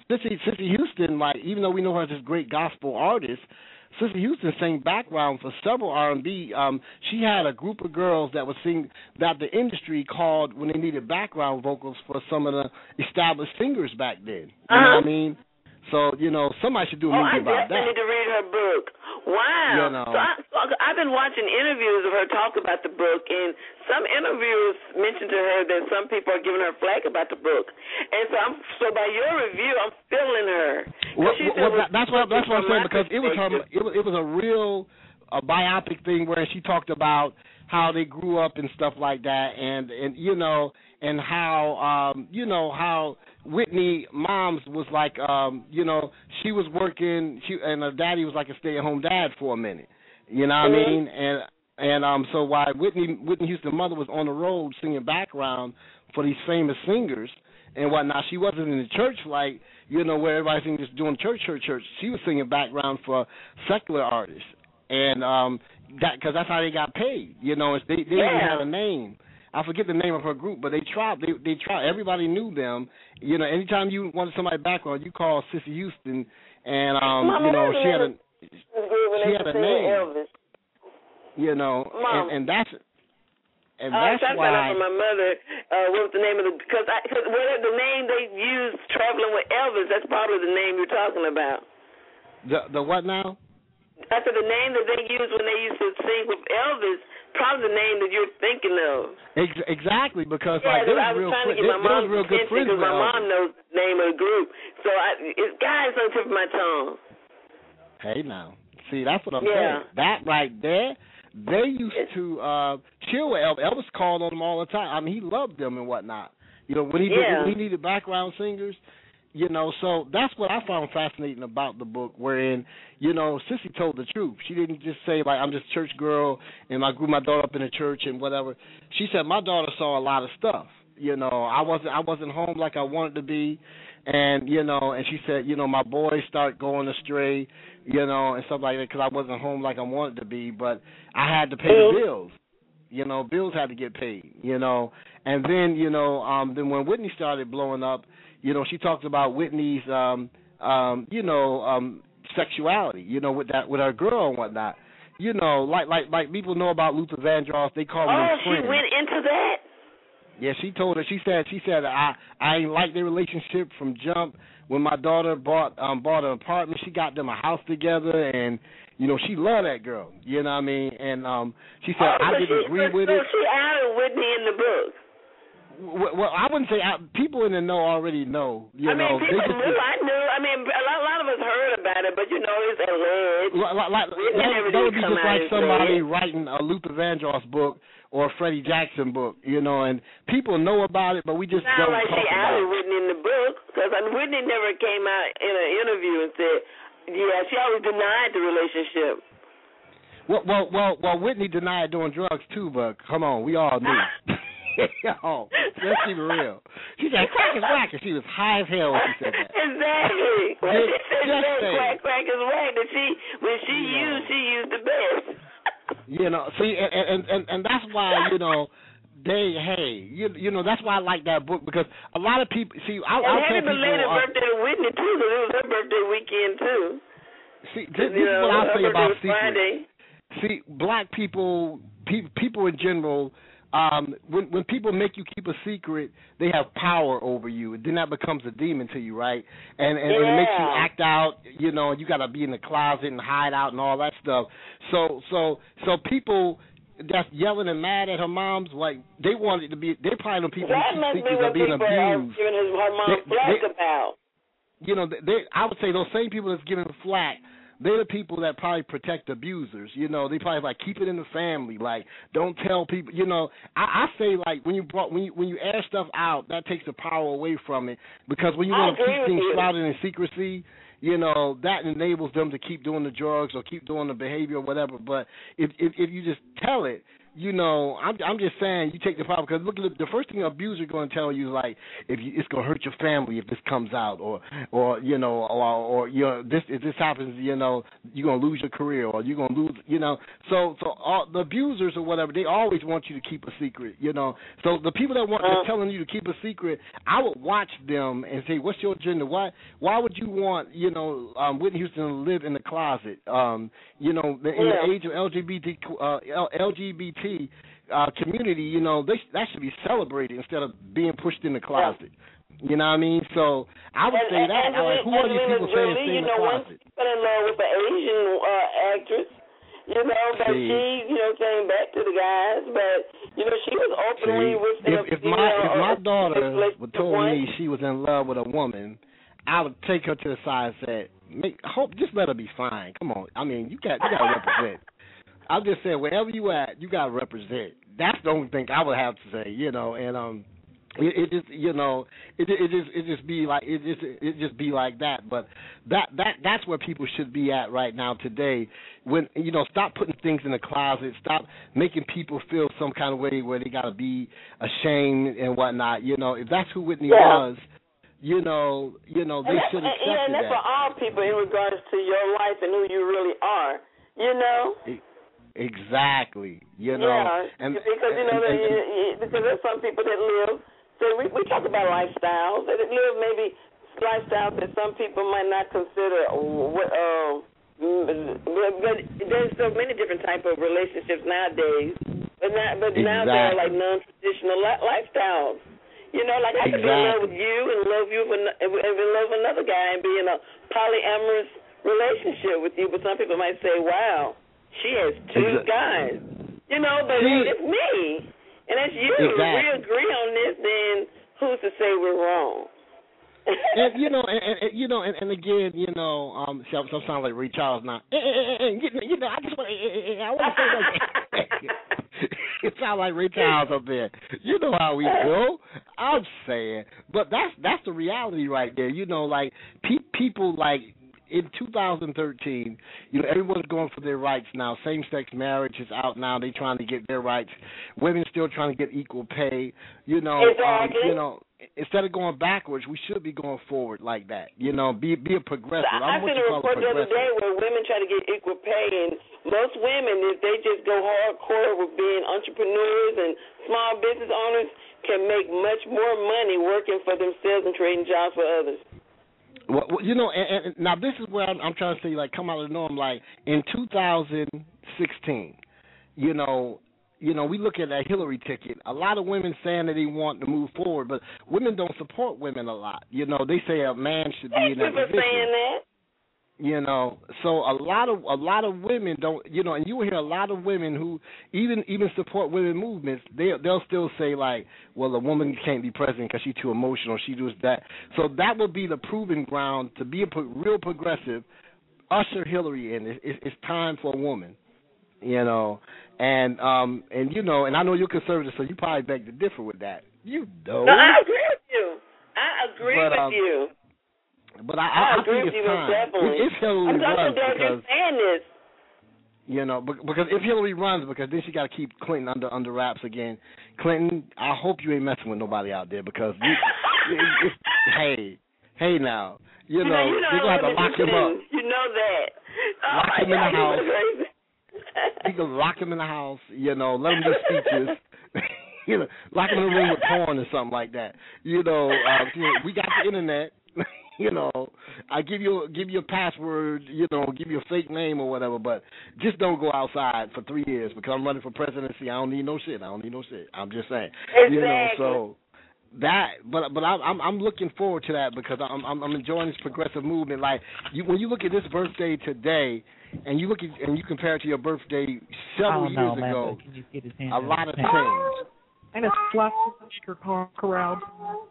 Sissy, Sissy Houston, like, even though we know her as this great gospel artist, Sissy Houston sang background for several R and B. Um, she had a group of girls that would sing that the industry called when they needed background vocals for some of the established singers back then. You uh-huh. know what I mean? So, you know, somebody should do a oh, movie I about that. I definitely need to read her book. Wow. You know. So, I, so I've been watching interviews of her talk about the book, and some interviewers mentioned to her that some people are giving her flack about the book. And so, I'm, so by your review, I'm feeling her. Well, well that, that's what that's what I'm saying, because it was her. It was, it was a real a biopic thing where she talked about how they grew up and stuff like that, and and you know, and how um, you know how. Whitney mom's was like, um, you know, she was working, she and her daddy was like a stay-at-home dad for a minute, you know what mm-hmm. I mean? And and um, so while Whitney Whitney Houston's mother was on the road singing background for these famous singers and whatnot, she wasn't in the church like, you know, where everybody's singing just doing church, church, church. She was singing background for secular artists, and um, that because that's how they got paid, you know. They they yeah. didn't have a name. I forget the name of her group, but they tried. They they tried. Everybody knew them. You know, anytime you wanted somebody background, you call Sissy Houston, and um, Mama, you know, she had a she had a name. Elvis. You know, Mom. and, and that's and I that's was trying why. to find out from my mother uh, what was the name of the because because whatever the name they used traveling with Elvis, that's probably the name you're talking about. The the what now? I said the name that they used when they used to sing with Elvis. Probably the name that you're thinking of. Ex- exactly, because yeah, like they I was was real, trying to fri- get they, my they mom's was real good attention friends because with my Elvis. mom knows the name of the group. So I, it's guys on the tip of my tongue. Hey, now, see, that's what I'm yeah. saying. That right there, they used to uh, chill with Elvis. Elvis called on them all the time. I mean, he loved them and whatnot. You know, when he yeah. did, when he needed background singers. You know, so that's what I found fascinating about the book, wherein, you know, Sissy told the truth. She didn't just say, like, I'm just a church girl and I grew my daughter up in the church and whatever. She said, my daughter saw a lot of stuff. You know, I wasn't I wasn't home like I wanted to be. And, you know, and she said, you know, my boys start going astray, you know, and stuff like that because I wasn't home like I wanted to be. But I had to pay the bills. You know, bills had to get paid, you know. And then, you know, um, then when Whitney started blowing up, you know, she talked about Whitney's, um, um, you know, um, sexuality, you know, with that, with her girl and whatnot. You know, like like like people know about Luther Vandross. They call him Oh, their friend. she went into that? Yeah, she told her. She said she said I I ain't like their relationship from jump. When my daughter bought um bought an apartment, she got them a house together, and you know she loved that girl. You know what I mean? And um, she said oh, I didn't she, agree so, with so it. So she outed Whitney in the book. Well, I wouldn't say I, people in the know already know. You I mean, know, people they just, knew. I knew. I mean, a lot, a lot of us heard about it, but you know, it's alleged. Like, like, that, that would be just like somebody writing a Luther Vandross book or a Freddie Jackson book, you know, and people know about it, but we just Sound don't like talk she about outed it. Whitney in the book, because I mean, Whitney never came out in an interview and said, yeah, she always denied the relationship. Well, well, well, well Whitney denied doing drugs too, but come on, we all knew. Yo, let's keep it real. She said crack is whack, and she was high as hell when she said that. Exactly. When she said just that crack, crack is whack, and she, when she yeah. used, she used the best. You know, see, and, and and and that's why, you know, they, hey, you you know, that's why I like that book, because a lot of people, see, I'll, I'll tell people. And happy belated uh, birthday to Whitney, too, because it was her birthday weekend, too. See, this, this you know, is what I'll say about secrets. Friday. See, black people, pe- people in general, um, when when people make you keep a secret, they have power over you. Then that becomes a demon to you, right? And and, yeah. and it makes you act out. You know, you got to be in the closet and hide out and all that stuff. So so so people that's yelling and mad at her moms, like they want it to be. They're probably the people that who must keep secrets be are being people abused. Are giving his, her mom they, flack they, about. You know, they, I would say those same people that's giving flack. They're the people that probably protect abusers. You know, they probably like keep it in the family. Like, don't tell people. You know, I, I say like when you brought when you when you air stuff out, that takes the power away from it. Because when you want to keep things shrouded in secrecy, you know, that enables them to keep doing the drugs or keep doing the behavior or whatever. But if if, if you just tell it, you know, I'm I'm just saying you take the problem because look, look, the first thing an abuser going to tell you is like if you, it's going to hurt your family if this comes out, or or you know, or or you know, this if this happens, you know, you're going to lose your career, or you're going to lose, you know. So so all the abusers or whatever, they always want you to keep a secret, you know. So the people that want uh, telling you to keep a secret, I would watch them and say, what's your agenda? Why why would you want, you know, um, Whitney Houston to live in the closet? Um, you know, in yeah. the age of L G B T uh, L G B T Uh, community, you know, they, that should be celebrated instead of being pushed in the closet. Yeah. You know what I mean? So I would and, say and, that. And, like, who are these people saying stay in the closet? You know, fell in love with an Asian uh, actress, you know, but See. she, you know, came back to the guys, but, you know, she was openly See. with if, if my know, If my daughter would told me she was in love with a woman, I would take her to the side and say, make, hope, just let her be fine. Come on. I mean, you got you got to represent. I'm just saying, wherever you at, you gotta represent. That's the only thing I would have to say, you know. And um, it, it just, you know, it it just it just be like it just it just be like that. But that that that's where people should be at right now today. When you know, stop putting things in the closet. Stop making people feel some kind of way where they gotta be ashamed and whatnot. You know, if that's who Whitney yeah. was. You know, you know, they should accept that. And that's that. for all people in regards to your life and who you really are. You know. It, Exactly, you know, yeah, and because you know, and, and, because there's some people that live. So we we talk about lifestyles that live maybe lifestyles that some people might not consider. Uh, but there's so many different type of relationships nowadays. But not, but exactly. now they're like non-traditional li- lifestyles. You know, like I could exactly. be in love with you and love you and in love with another guy and be in a polyamorous relationship with you. But some people might say, "Wow, she has two exactly. guys," you know, but See, it's me, and that's you. Exactly. If we agree on this, then who's to say we're wrong? and, you know, and, and you know, and, and again, you know, um, some some sound like Ray Charles now. You know, I just want, I want to say like, it sounds like Ray Charles up there. You know how we go. I'm saying, but that's that's the reality right there. You know, like pe- people like. In two thousand thirteen, you know, everyone's going for their rights now. Same-sex marriage is out now. They're trying to get their rights. Women still trying to get equal pay. You know, exactly. um, you know, instead of going backwards, we should be going forward like that. You know, be be a progressive. So I, I'm I seen a report the other day where women try to get equal pay, and most women, if they just go hardcore with being entrepreneurs and small business owners, can make much more money working for themselves and trading jobs for others. Well, you know, and, and now this is where I'm, I'm trying to say, like, come out of the norm. Like in two thousand sixteen, you know, you know, we look at that Hillary ticket. A lot of women saying that they want to move forward, but women don't support women a lot. You know, they say a man should be in that position. People saying that. You know, so a lot of a lot of women don't, you know, and you will hear a lot of women who even even support women movements. They they'll still say like, well, a woman can't be president because she's too emotional. She does that. So that would be the proving ground to be a pro- real progressive. Usher Hillary in. It's, it's time for a woman. You know, and um and you know, and I know you're conservative, so you probably beg to differ with that. You know. No, I agree with you. I agree but, with um, you. But I, I, I, I think it's time. Definitely. If Hillary I'm runs, glad because saying this. You know, because if Hillary runs, because then she got to keep Clinton under under wraps again. Clinton, I hope you ain't messing with nobody out there because you, it, it, hey, hey now, you know, you know they're gonna have to lock him up. You know that. Oh lock him God, in the house. You can lock him in the house. You know, let him do speeches. You know, lock him in a room with porn or something like that. You know, uh, we got the internet. You know, I give you give you a password, you know, give you a fake name or whatever, but just don't go outside for three years because I'm running for presidency. I don't need no shit. I don't need no shit. I'm just saying, exactly. You know, so that. But but I'm I'm looking forward to that because I'm I'm, I'm enjoying this progressive movement. Like you, when you look at this birthday today, and you look at and you compare it to your birthday several years know, man, ago, can you get his hand a lot has changed. And it's fluff crowd.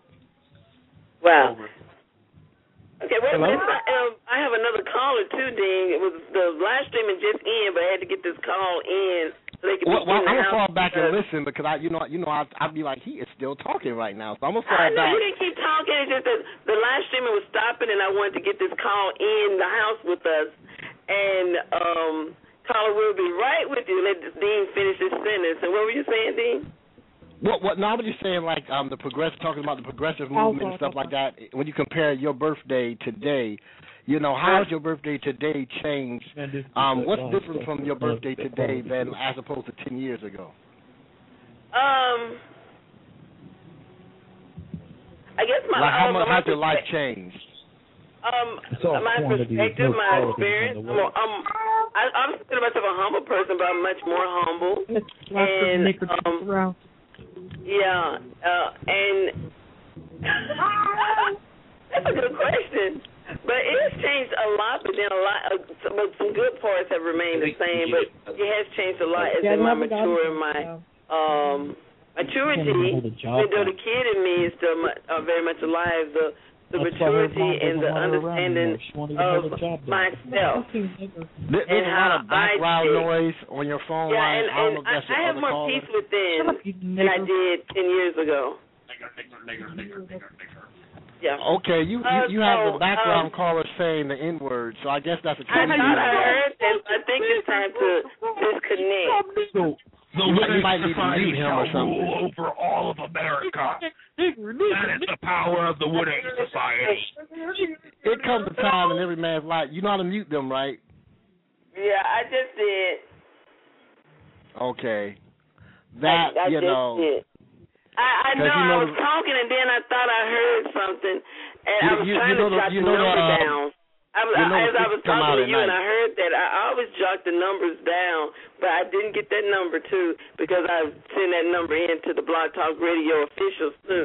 Wow. Okay, well, um, I have another caller too, Dean. It was the live streaming just in, but I had to get this call in so they could well, be well, in the I'm house. gonna fall back and listen because I, you know, you know, I'd, I'd be like, he is still talking right now, so I'm gonna fall I know, back. you didn't keep talking. It's just that the live streaming was stopping, and I wanted to get this call in the house with us, and um, caller will be right with you. Let Dean finish his sentence. And what were you saying, Dean? What? What? Now, I was just saying, like um, the progressive, talking about the progressive movement and stuff like that. When you compare your birthday today, you know, how has your birthday today changed? Um, what's different from your birthday today than as opposed to ten years ago? Um, I guess my like how um, much my has your life changed? Um, my perspective, my experience. I'm, I'm, I, I'm consider myself a humble person, but I'm much more humble. And um, yeah, uh, and that's a good question. But it has changed a lot, but then a lot, of, but some good parts have remained the same. But it has changed a lot as in my mature, my um, maturity. Even though the kid in me is still uh, very much alive, the the maturity and the understanding of myself There's and a how lot of background noise on your phone yeah, line. and, I don't and know if that's I, your I have other more caller. peace within than I did ten years ago. Yeah. Okay, you you, Uh, you have so, the background um, caller saying the N word, so I guess that's a I case. thought I heard that. I think it's time to disconnect. So, the You might- you winning might need to society mute him shall or something. rule over all of America. That is the power of the winning society. It comes a time in every man's life. You know how to mute them, right? Yeah, I just did. Okay. That, I, I you just know. did. I, I know, you know I was the- talking and then I thought I heard something and You- I was you- trying you know to the- jot you the know the, number uh, down. I, was- you know I, the as I was freaks come out talking to at you and night. I heard that, I always jot the numbers down, but I didn't get that number too because I sent that number in to the Blog Talk Radio officials too.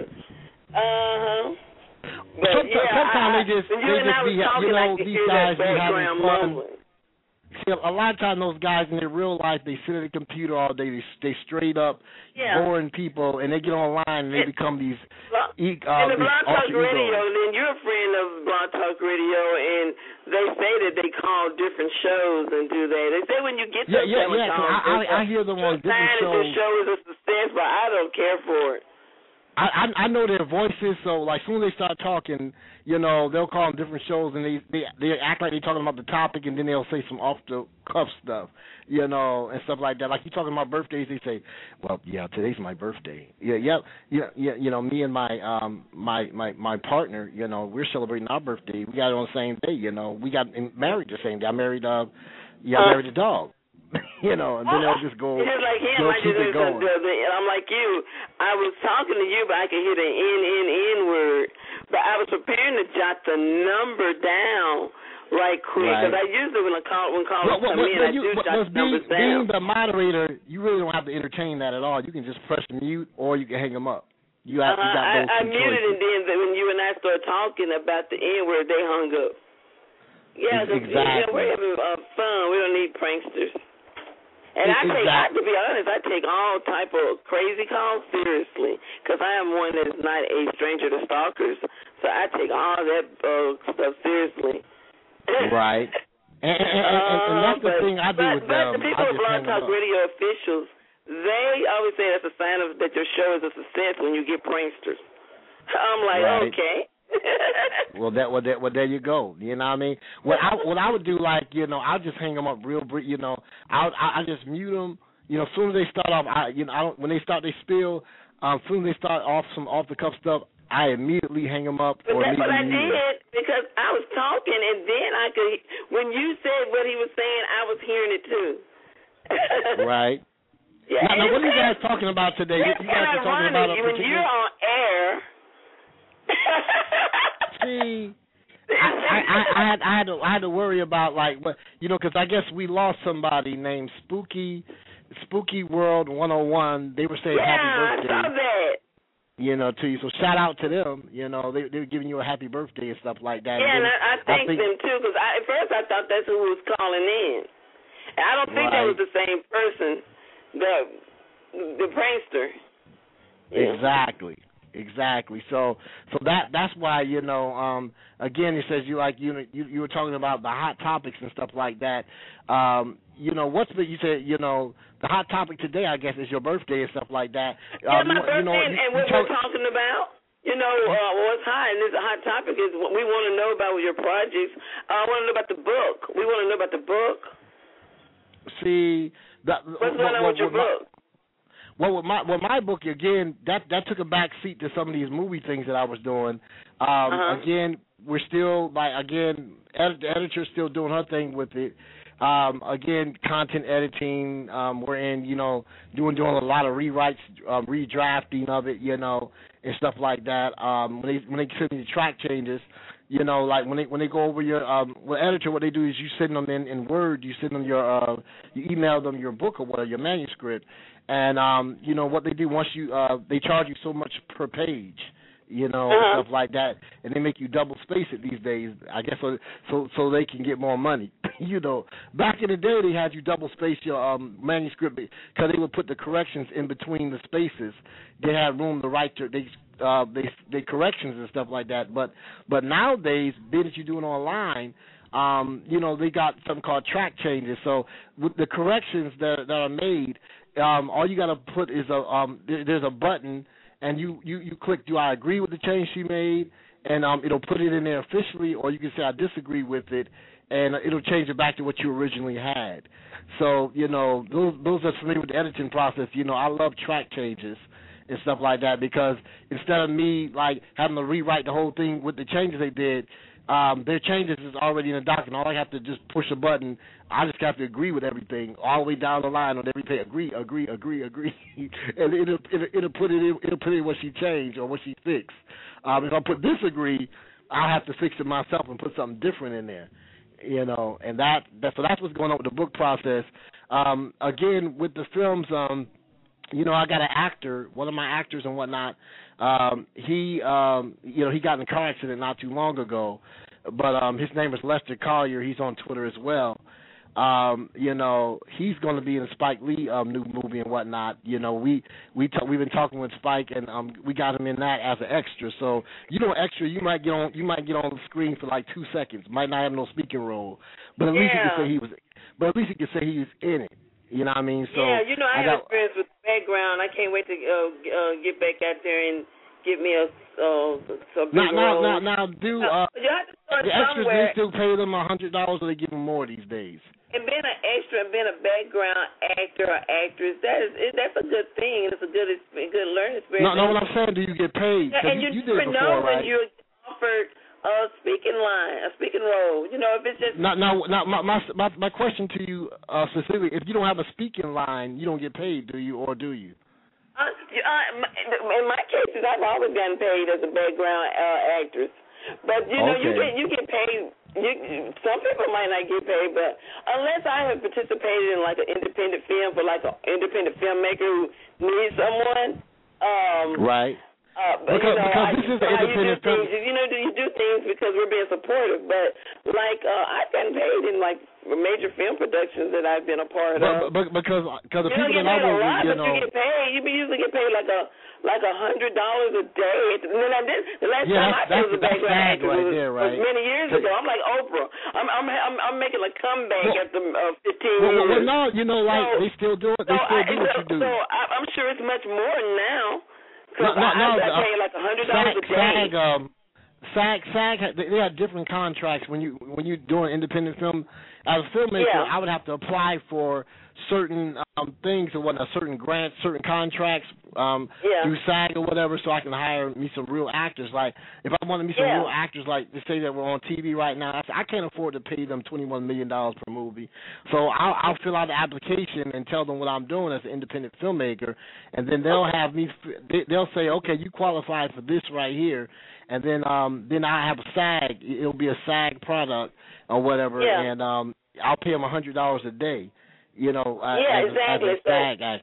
Uh-huh. But Sometimes, yeah, sometimes I, they just, when they you and I just was be, talking, you know, I could these hear guys that be having background fun. mumbling. See, a lot of times those guys in their real life, they sit at a computer all day. They, they straight up Yeah. boring people, and they get online and they become these, Well, e- uh, and the these Blog Talk alter Radio, egos. then you're a friend of Blog Talk Radio, and they say that they call different shows and do that. They say when you get Yeah, those yeah, kind of yeah. 'cause calls, I, I, I hear them on you're different saying that the shows. show is a success, but I don't care for it. I, I I know their voices, so like soon as they start talking, you know, they'll call them different shows, and they they they act like they're talking about the topic, and then they'll say some off the cuff stuff, you know, and stuff like that. Like you talking about birthdays, they say, well, yeah, today's my birthday. Yeah, yeah, yeah, yeah. You know, me and my um my my my partner, you know, we're celebrating our birthday. We got it on the same day. You know, we got married the same day. I married uh, yeah, I married a dog. You know, and then they'll just go. It's just like him. they'll I keep just it going. and I'm like you. I was talking to you, but I could hear the N N N word. But I was preparing to jot the number down right quick because Right. I usually when I call when callers Well, well, come well, in, well, I you, do well, jot well, the being, numbers down. being the moderator, you really don't have to entertain that at all. You can just press mute, or you can hang them up. You have uh-huh. you got those I, I two muted choices. and then the- when you and I started talking about the N word, they hung up. Yeah, 'cause, Exactly. you know, we're having uh, fun. We don't need pranksters. And I take, I, Exactly. to be honest, I take all type of crazy calls seriously because I am one that's not a stranger to stalkers. So I take all that uh, stuff seriously. Right. And, and, and, and, and that's the Uh, but, thing I do but, with but them. the people I at just Blog hang them Talk up. Radio officials, they always say that's a sign of that your show is a success when you get pranksters. I'm like, Right. okay. Well, that, well, that, well, there you go. You know what I mean? What I, what I would do, like, you know, I'll just hang them up real brief. You know, I'll, I, I just mute them. You know, as soon as they start off, I, you know, I don't, when they start they spill, um, as soon as they start off some off the cuff stuff, I immediately hang them up But or that's what I immediately mute 'em. did because I was talking, and then I could. When you said what he was saying, I was hearing it too. Right. Yeah. Now, now, what are you it's- guys talking about today? You, It's you guys kind are of talking about a ironic when particular. you're on air. See, I, I, I, I had I had to I had to worry about like what you know because I guess we lost somebody named Spooky Spooky World one oh one. They were saying Yeah, happy I birthday. saw that. You know, to you. So shout out to them. You know, they they were giving you a happy birthday and stuff like that. Yeah, and then I, I thank think, them too because at first I thought that's who was calling in. And I don't think that Right. was the same person, the the prankster. Yeah. Exactly. Exactly. So, so that that's why you know. Um, again, it says you like you you you were talking about the hot topics and stuff like that. Um, you know, what's the you said you know the hot topic today? I guess is your birthday and stuff like that. Yeah, Um, my you, birthday you know, and, you, and you what tell- we're talking about. You know, uh, what's hot, and this hot topic is what we want to know about your projects. Uh, I want to know about the book. We want to know about the book. See, that, what's going what, on what, with your what my, book? Well, with my with my book again, that that took a back seat to some of these movie things that I was doing. Um, uh-huh. Again, we're still like again, edit, the editor's still doing her thing with it. Um, again, content editing. Um, we're in, you know, doing doing a lot of rewrites, um, redrafting of it, you know, and stuff like that. Um, when they when they send me the track changes, you know, like when they when they go over your um, well, editor, what they do is you send them in, in Word, you send them your uh, you email them your book or whatever, your manuscript. And, um, you know, what they do once you, uh, they charge you so much per page, you know, uh-huh. stuff like that. And they make you double space it these days, I guess, so so, so they can get more money. You know, back in the day, they had you double space your um, manuscript because they would put the corrections in between the spaces. They had room to write your, they, uh, they, they corrections and stuff like that. But, but nowadays, being that you're doing online, um, you know, they got something called track changes. So with the corrections that, that are made, Um, all you got to put is a um, there, there's a button, and you, you, you click, do I agree with the change she made, and um, it'll put it in there officially, or you can say I disagree with it, and it'll change it back to what you originally had. So, you know, those those are familiar with the editing process. You know, I love track changes and stuff like that because instead of me, like, having to rewrite the whole thing with the changes they did, Um, their changes is already in the document. All I have to just push a button. I just have to agree with everything all the way down the line on every page. Agree, agree, agree, agree, and it'll, it'll it'll put it in. It'll put in what she changed or what she fixed. Um, if I put disagree, I'll have to fix it myself and put something different in there. You know, and that, that so that's what's going on with the book process. Um, again, with the films, um, you know, I got an actor, one of my actors and whatnot. Um, he, um, you know, he got in a car accident not too long ago, but um, his name is Lester Collier. He's on Twitter as well. Um, you know, he's going to be in Spike Lee um, new movie and whatnot. You know, we we t- we've been talking with Spike, and um, we got him in that as an extra. So you know, extra, you might get on you might get on the screen for like two seconds. Might not have no speaking role, but at yeah. least you can say he was. But at least you can say he was in it. You know what I mean? So yeah, you know, I, I have got, experience with the background. I can't wait to uh, uh, get back out there and get me a uh, a big now, role. now, now, now, do uh, you have to start the extras somewhere. they still pay them a hundred dollars, or they give them more these days? And being an extra and being a background actor or actress, that is it, that's a good thing. It's a good a good learning experience. No, no, what I'm saying, do you get paid? Yeah, and you, you, you never did it know before, when right? you're offered a speaking line, a speaking role. You know, if it's just now, now, now my, my my my question to you uh, specifically: if you don't have a speaking line, you don't get paid, do you, or do you? Uh, uh, in my cases, I've always gotten paid as a background uh, actress. But you know, okay. you get you get paid. You, some people might not get paid, but unless I have participated in like an independent film for like an independent filmmaker who needs someone, um, right? Uh, but because, you know, because I, this is an independent you do film. things, you know, you do things because we're being supportive. But like uh, I've gotten paid in like major film productions that I've been a part but, of. But because because the you people don't get that I paid a work lot, with, you but know, you get paid. You usually get paid like a like a hundred dollars a day. And then I did, the last yeah, time I that's, was a that's, background that's actor right was, there, right? was many years ago. I'm like Oprah. I'm I'm I'm, I'm making a comeback well, after uh, fifteen well, years. Well, no, you know, like so, they still do it. They so still I, do what so, you do. So I, I'm sure it's much more now. No, no, I, no, I, I uh, pay like a hundred dollars a day. SAG, um, SAG, SAG, they, they have different contracts when you when you're doing independent film. As a filmmaker, yeah. I would have to apply for certain um, things or whatnot, certain grants, certain contracts um, yeah. through SAG or whatever, so I can hire me some real actors. Like if I wanted me some yeah. real actors, like they say that we're on T V right now, I, I can't afford to pay them twenty-one million dollars per movie. So I'll, I'll fill out the application and tell them what I'm doing as an independent filmmaker, and then they'll have me. They'll say, okay, you qualified for this right here. And then, um, then I have a SAG. It'll be a SAG product or whatever, yeah. and um, I'll pay them a hundred dollars a day. You know, yeah, as, exactly. as a SAG. I,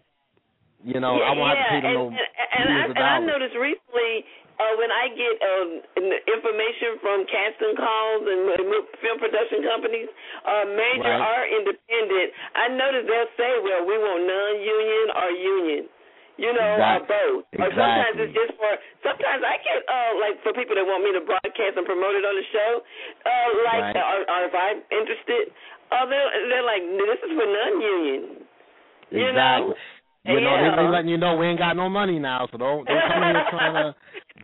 you know, yeah, I won't yeah. have to pay them and, no and, and, millions I, of and I dollars. noticed recently uh, when I get um, information from casting calls and film production companies, uh, major right. or independent, I notice they'll say, "Well, we want non-union or union." You know, exactly. or both. Exactly. Or sometimes it's just for, sometimes I get, uh, like, for people that want me to broadcast and promote it on the show, uh, like, right. or, or if I'm interested, uh, they're, they're like, this is for non-union. You exactly. know? You know, yeah. they, they letting you know we ain't got no money now, so don't don't come here trying to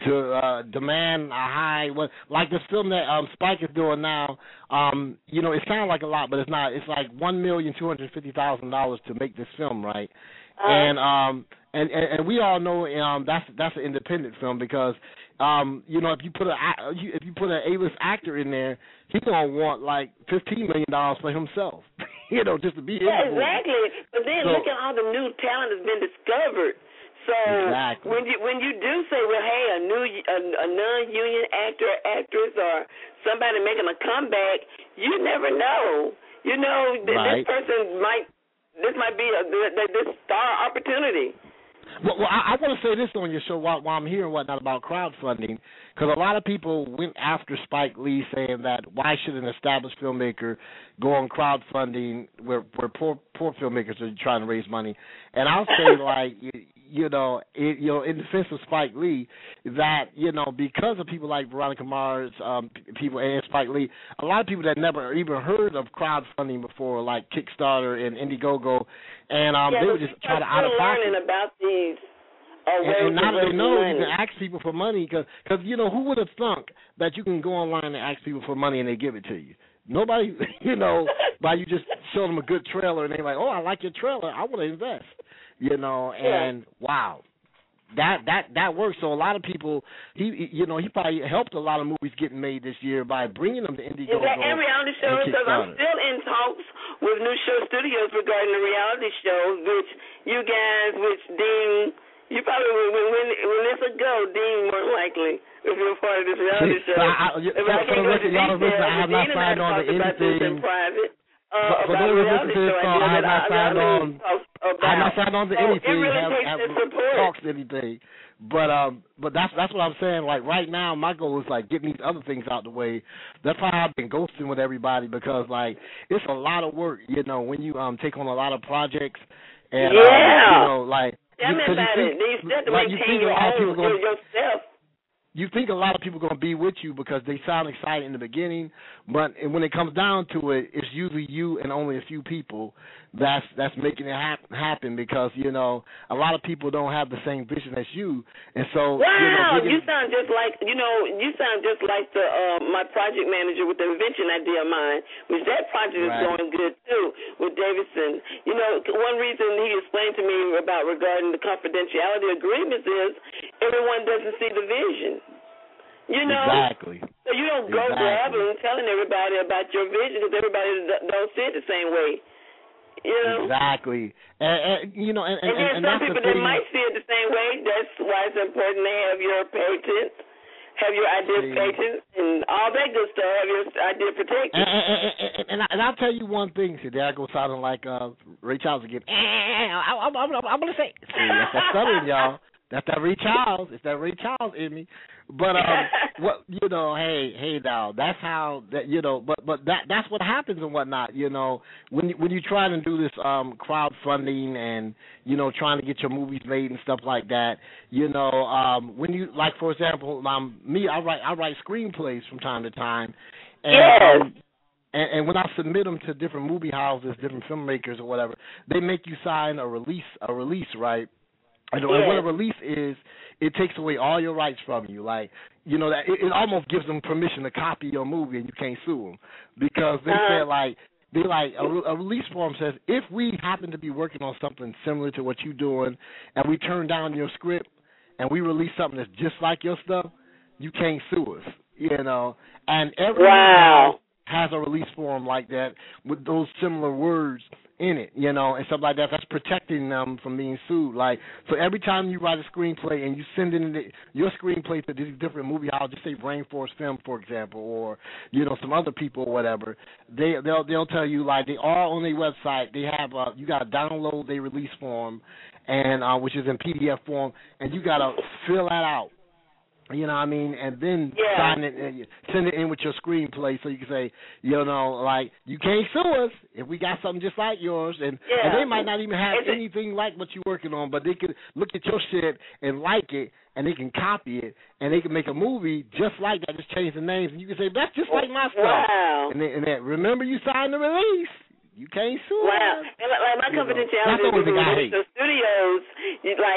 to uh, demand a high, what like this film that um, Spike is doing now. Um, you know, it sounds like a lot, but it's not. It's like one million two hundred fifty thousand dollars to make this film, right? Uh, and um, and, and and we all know um, that's that's an independent film because um, you know if you put a if you put an A-list actor in there, he's gonna want like fifteen million dollars for himself. You know, just to be in yeah, the movie. exactly. But then So, look at all the new talent that's been discovered. So exactly. when you when you do say, well, hey, a new a, a non-union actor, actress, or somebody making a comeback, you never know. You know, th- Right. this person might this might be a th- this star opportunity. Well, well I, I want to say this on your show while, while I'm here and whatnot about crowdfunding, because a lot of people went after Spike Lee saying that why should an established filmmaker go on crowdfunding where where poor poor filmmakers are trying to raise money, and I'll say like you, you know it, you know in defense of Spike Lee that you know because of people like Veronica Mars, um, people and Spike Lee, a lot of people that never even heard of crowdfunding before like Kickstarter and Indiegogo, and um, yeah, they would just try to out of pocket. Learning about these. Oh, and, and now that they know money. you can ask people for money, because, you know, who would have thunk that you can go online and ask people for money and they give it to you? Nobody, you know, by you just show them a good trailer and they're like, oh, I like your trailer, I want to invest, you know, and yeah. wow. That that that works. So a lot of people, he you know, he probably helped a lot of movies getting made this year by bringing them to Indiegogo. Is that and reality shows? Because I'm still in talks with New Show Studios regarding the reality shows, which you guys, which Dean, you probably when when when this will go, Dean more likely if you're part of this reality show. I, I, if for, I for the record, y'all listen, I have not signed on to anything. Private. Uh, for those who listen to this song, I have not signed on. I have not signed on to anything. Really have, have talks to anything. But um, but that's that's what I'm saying. Like right now, my goal is like getting these other things out the way. That's why I've been ghosting with everybody because like it's a lot of work, you know, when you um take on a lot of projects. And, yeah. Um, you know, like tell me about think, it. You still have to like, maintain you your own gonna, yourself. You think a lot of people are going to be with you because they sound excited in the beginning, but when it comes down to it, it's usually you and only a few people that's that's making it hap- happen because, you know, a lot of people don't have the same vision as you. And so, wow, you, know, getting, you sound just like, you know, you sound just like the uh, my project manager with the invention idea of mine, which that project right. is going good, too, with Davidson. You know, one reason he explained to me about regarding the confidentiality agreements is everyone doesn't see the vision. You know, exactly. So you don't go exactly. grabbing and telling everybody about your vision because everybody don't see it the same way. You know? Exactly. And, and you know, and, and, and then and some that's people the that thing. might see it the same way. That's why it's important to have your patent, have your idea see. patent, and all that good stuff. Have your idea protected. And, and, and, and, and, I, and I'll tell you one thing. See, there I go sounding like uh, Ray Charles again. I, I, I, I, I'm gonna say. See, that's that stuttering, y'all. That's that Ray Charles. It's that Ray Charles in me. But um, what you know, hey, hey, now that's how that you know. But but that that's what happens and whatnot. You know, when you, when you try to do this um crowdfunding and you know trying to get your movies made and stuff like that. You know, um, when you like for example, um, me, I write I write screenplays from time to time. And, yes. Um, And, and when I submit them to different movie houses, different filmmakers or whatever, they make you sign a release, a release, right? And yes. what a release is, it takes away all your rights from you. Like, you know, that it, it almost gives them permission to copy your movie, and you can't sue them because they uh, said like they like a, a release form says if we happen to be working on something similar to what you're doing, and we turn down your script and we release something that's just like your stuff, you can't sue us. You know, and every wow. has a release form like that with those similar words in it, you know, and stuff like that. That's protecting them from being sued. Like, so every time you write a screenplay and you send in the, your screenplay to these different movie houses, just say Rainforest Film, for example, or you know some other people or whatever, they they'll they'll tell you like they are on their website. They have uh, you got to download their release form, and uh, which is in P D F form, and you got to fill that out. You know what I mean? And then yeah. sign it and send it in with your screenplay so you can say, you know, like, you can't sue us if we got something just like yours. And, yeah. and they might not even have it's anything like what you're working on, but they could look at your shit and like it, and they can copy it, and they can make a movie just like that, just change the names. And you can say, that's just like my stuff. Wow. And then, and then remember you signed the release. You can't sue wow. us. And like, like my you confidentiality know, with the studios, you, like,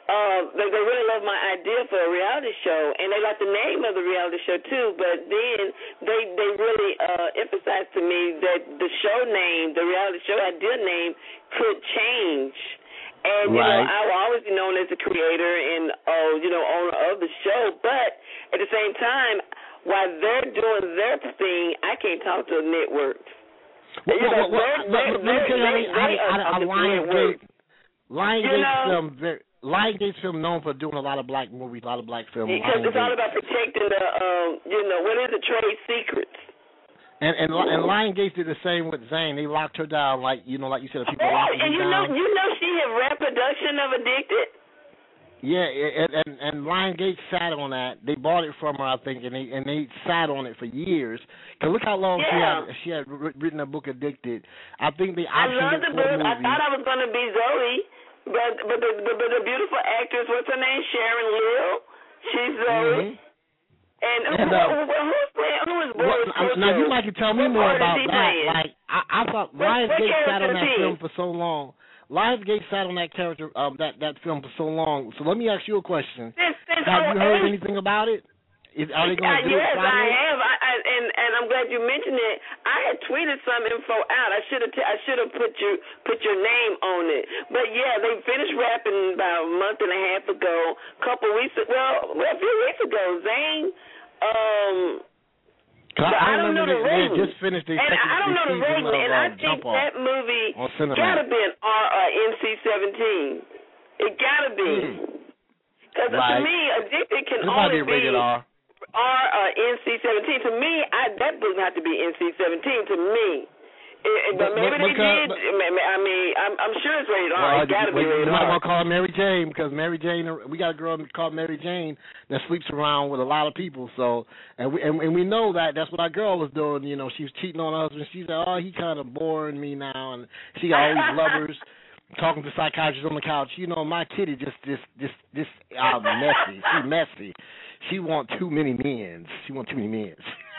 Uh, they, they really love my idea for a reality show, and they like the name of the reality show too. But then they they really uh, emphasized to me that the show name, the reality show idea name, could change. And you right. know, I will always be known as the creator and uh, you know owner of the show. But at the same time, while they're doing their thing, I can't talk to a network. Well, well, well, well, let me tell you, I mean, I, I, I, Lionsgate, Lionsgate film, very, Lionsgate film known for doing a lot of black movies, a lot of black films. Because it's all about protecting the, um, you know, what is it, trade secrets. And and and Lionsgate did the same with Zane. They locked her down, like you know, like you said, if people oh, locked and her you down. know, you know, she had rap production of Addicted. Yeah, and, and and Lionsgate sat on that. They bought it from her, I think, and they and they sat on it for years. Cause look how long yeah. she had she had written a book Addicted. I think they I optioned love it the for book. a movie. I thought I was going to be Zoe, but but the but, but the beautiful actress, what's her name, Sharon Lill, she's Zoe. Mm-hmm. And, and who, uh, who, who's playing? Who is Boris? Well, now you might can tell me what more part about is he that. playing? Like I, I thought What- what Lionsgate sat character on that is he? film for so long. Lionsgate sat on that character, um, that that film for so long. So let me ask you a question. Since, since Have you heard oh eight. anything about it? Is, are they going to Uh, do yes, it finally? I have, I, I, and and I'm glad you mentioned it. I had tweeted some info out. I should have t- I should have put you put your name on it. But yeah, they finished rapping about a month and a half ago. A couple weeks ago, well, well, a few weeks ago, Zane. Um, I, I, I don't know they, the they rating. had just finished their and second I don't know the season rating, of and uh, I think Jump Off that movie on Cinemax. gotta be an R uh, N C seventeen. It gotta be. Because Mm. Right. to me, Addicted can This might only be rated be R. R uh, N C seventeen. To me, I, that book had to be N C seventeen. To me, it, But- but maybe but- they because- did. but- I mean, I'm, I'm sure it's rated R. Well, It got to well, be rated you might R. want to call her Mary Jane because Mary Jane, we got a girl called Mary Jane that sleeps around with a lot of people. So, and we and, and we know that that's what our girl was doing. You know, she was cheating on her husband. She said, "Oh, he kind of boring me now," and she got all these lovers. Talking to psychiatrists on the couch, you know, my kitty just, just, just, just uh, messy. She messy. She want too many men. She want too many men.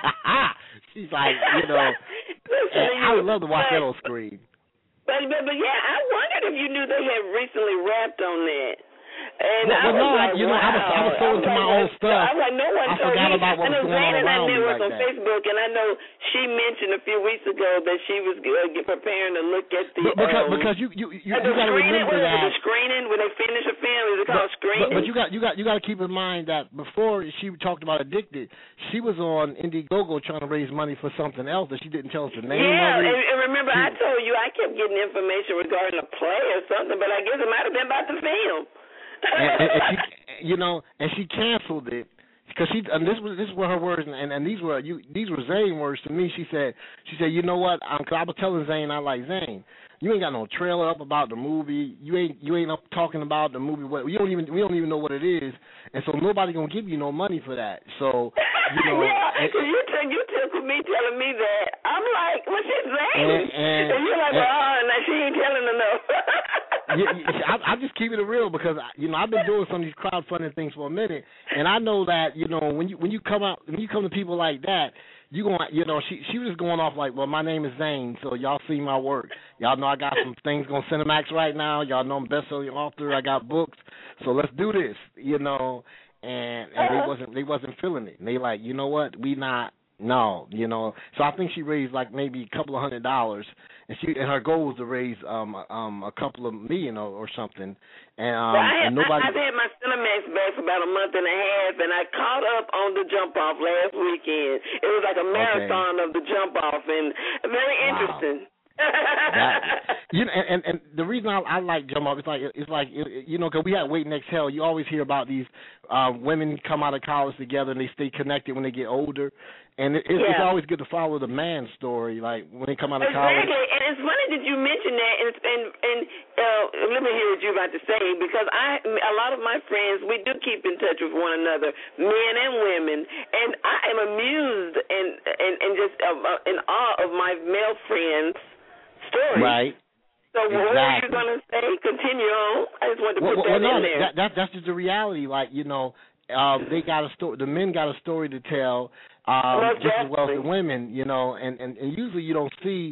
She's like, you know, Listen, I would love to watch but, that on screen. But, but but yeah, I wondered if you knew they had recently rapped on that. And Well, I well, was no, like, you know, wow. I was, I was so into my own stuff. I was like, no one I told forgot me. about what I know was going Zane on and I around me networked like on that. Facebook, and I know she mentioned a few weeks ago that she was uh, preparing to look at the But because um, because you you you, uh, you the got to screening. remember What is it, that. the screening when they finish a film? Is it But, called screening? but, but you got you got you got to keep in mind that before she talked about Addicted, she was on Indiegogo trying to raise money for something else that she didn't tell us the name yeah, of it. and, and remember She- I told you I kept getting information regarding a play or something, but I guess it might have been about the film. and, and, and she, you know, and she canceled it because she. And this was this were her words, and, and, and these were you. These were Zane words to me. She said, she said, you know what? Um, cause I was telling Zane, I like Zane. You ain't got no trailer up about the movie. You ain't you ain't up talking about the movie. What you don't even we don't even know what it is, and so nobody gonna give you no money for that. So you know. yeah, and, cause you took you took me telling me that. I'm like, well, she's Zane, And- and- and you're like, and- oh, no, she ain't telling her no. yeah, yeah, I, I'm just keeping it real because you know I've been doing some of these crowdfunding things for a minute, and I know that you know when you when you come out when you come to people like that, you going you know she she was just going off like, well, my name is Zane, so y'all see my work, y'all know I got some things on Cinemax right now, y'all know I'm a best-selling author, I got books, so let's do this, you know, and and they wasn't they wasn't feeling it, and they like, you know what, we not. No, you know. So I think she raised like maybe a couple of hundred dollars, and she and her goal was to raise um um a couple of million or, or something. And um well, I had, and nobody. I, I've had my Cinemax back for about a month and a half, and I caught up on the jump off last weekend. It was like a marathon okay. of the jump off, and very interesting. Wow. that, you know, and, and and the reason I, I like jump off, it's like it's like you know, because we had Wait and Exhale. You always hear about these uh, women come out of college together and they stay connected when they get older, and it, it's, yeah. it's always good to follow the man's story, like when they come out of exactly. college. Exactly, and it's funny that you mentioned that, and and, and uh, let me hear what you're about to say, because I a lot of my friends, we do keep in touch with one another, men and women, and I am amused and and, and just uh, in awe of my male friends. Story. Right. So exactly. what were you going to say? Continue on. I just wanted to well, put well, that no, in there. That, that, that's just the reality. Like, you know, um, they got a story. The men got a story to tell, um, just as well as the women. You know, and, and, and usually you don't see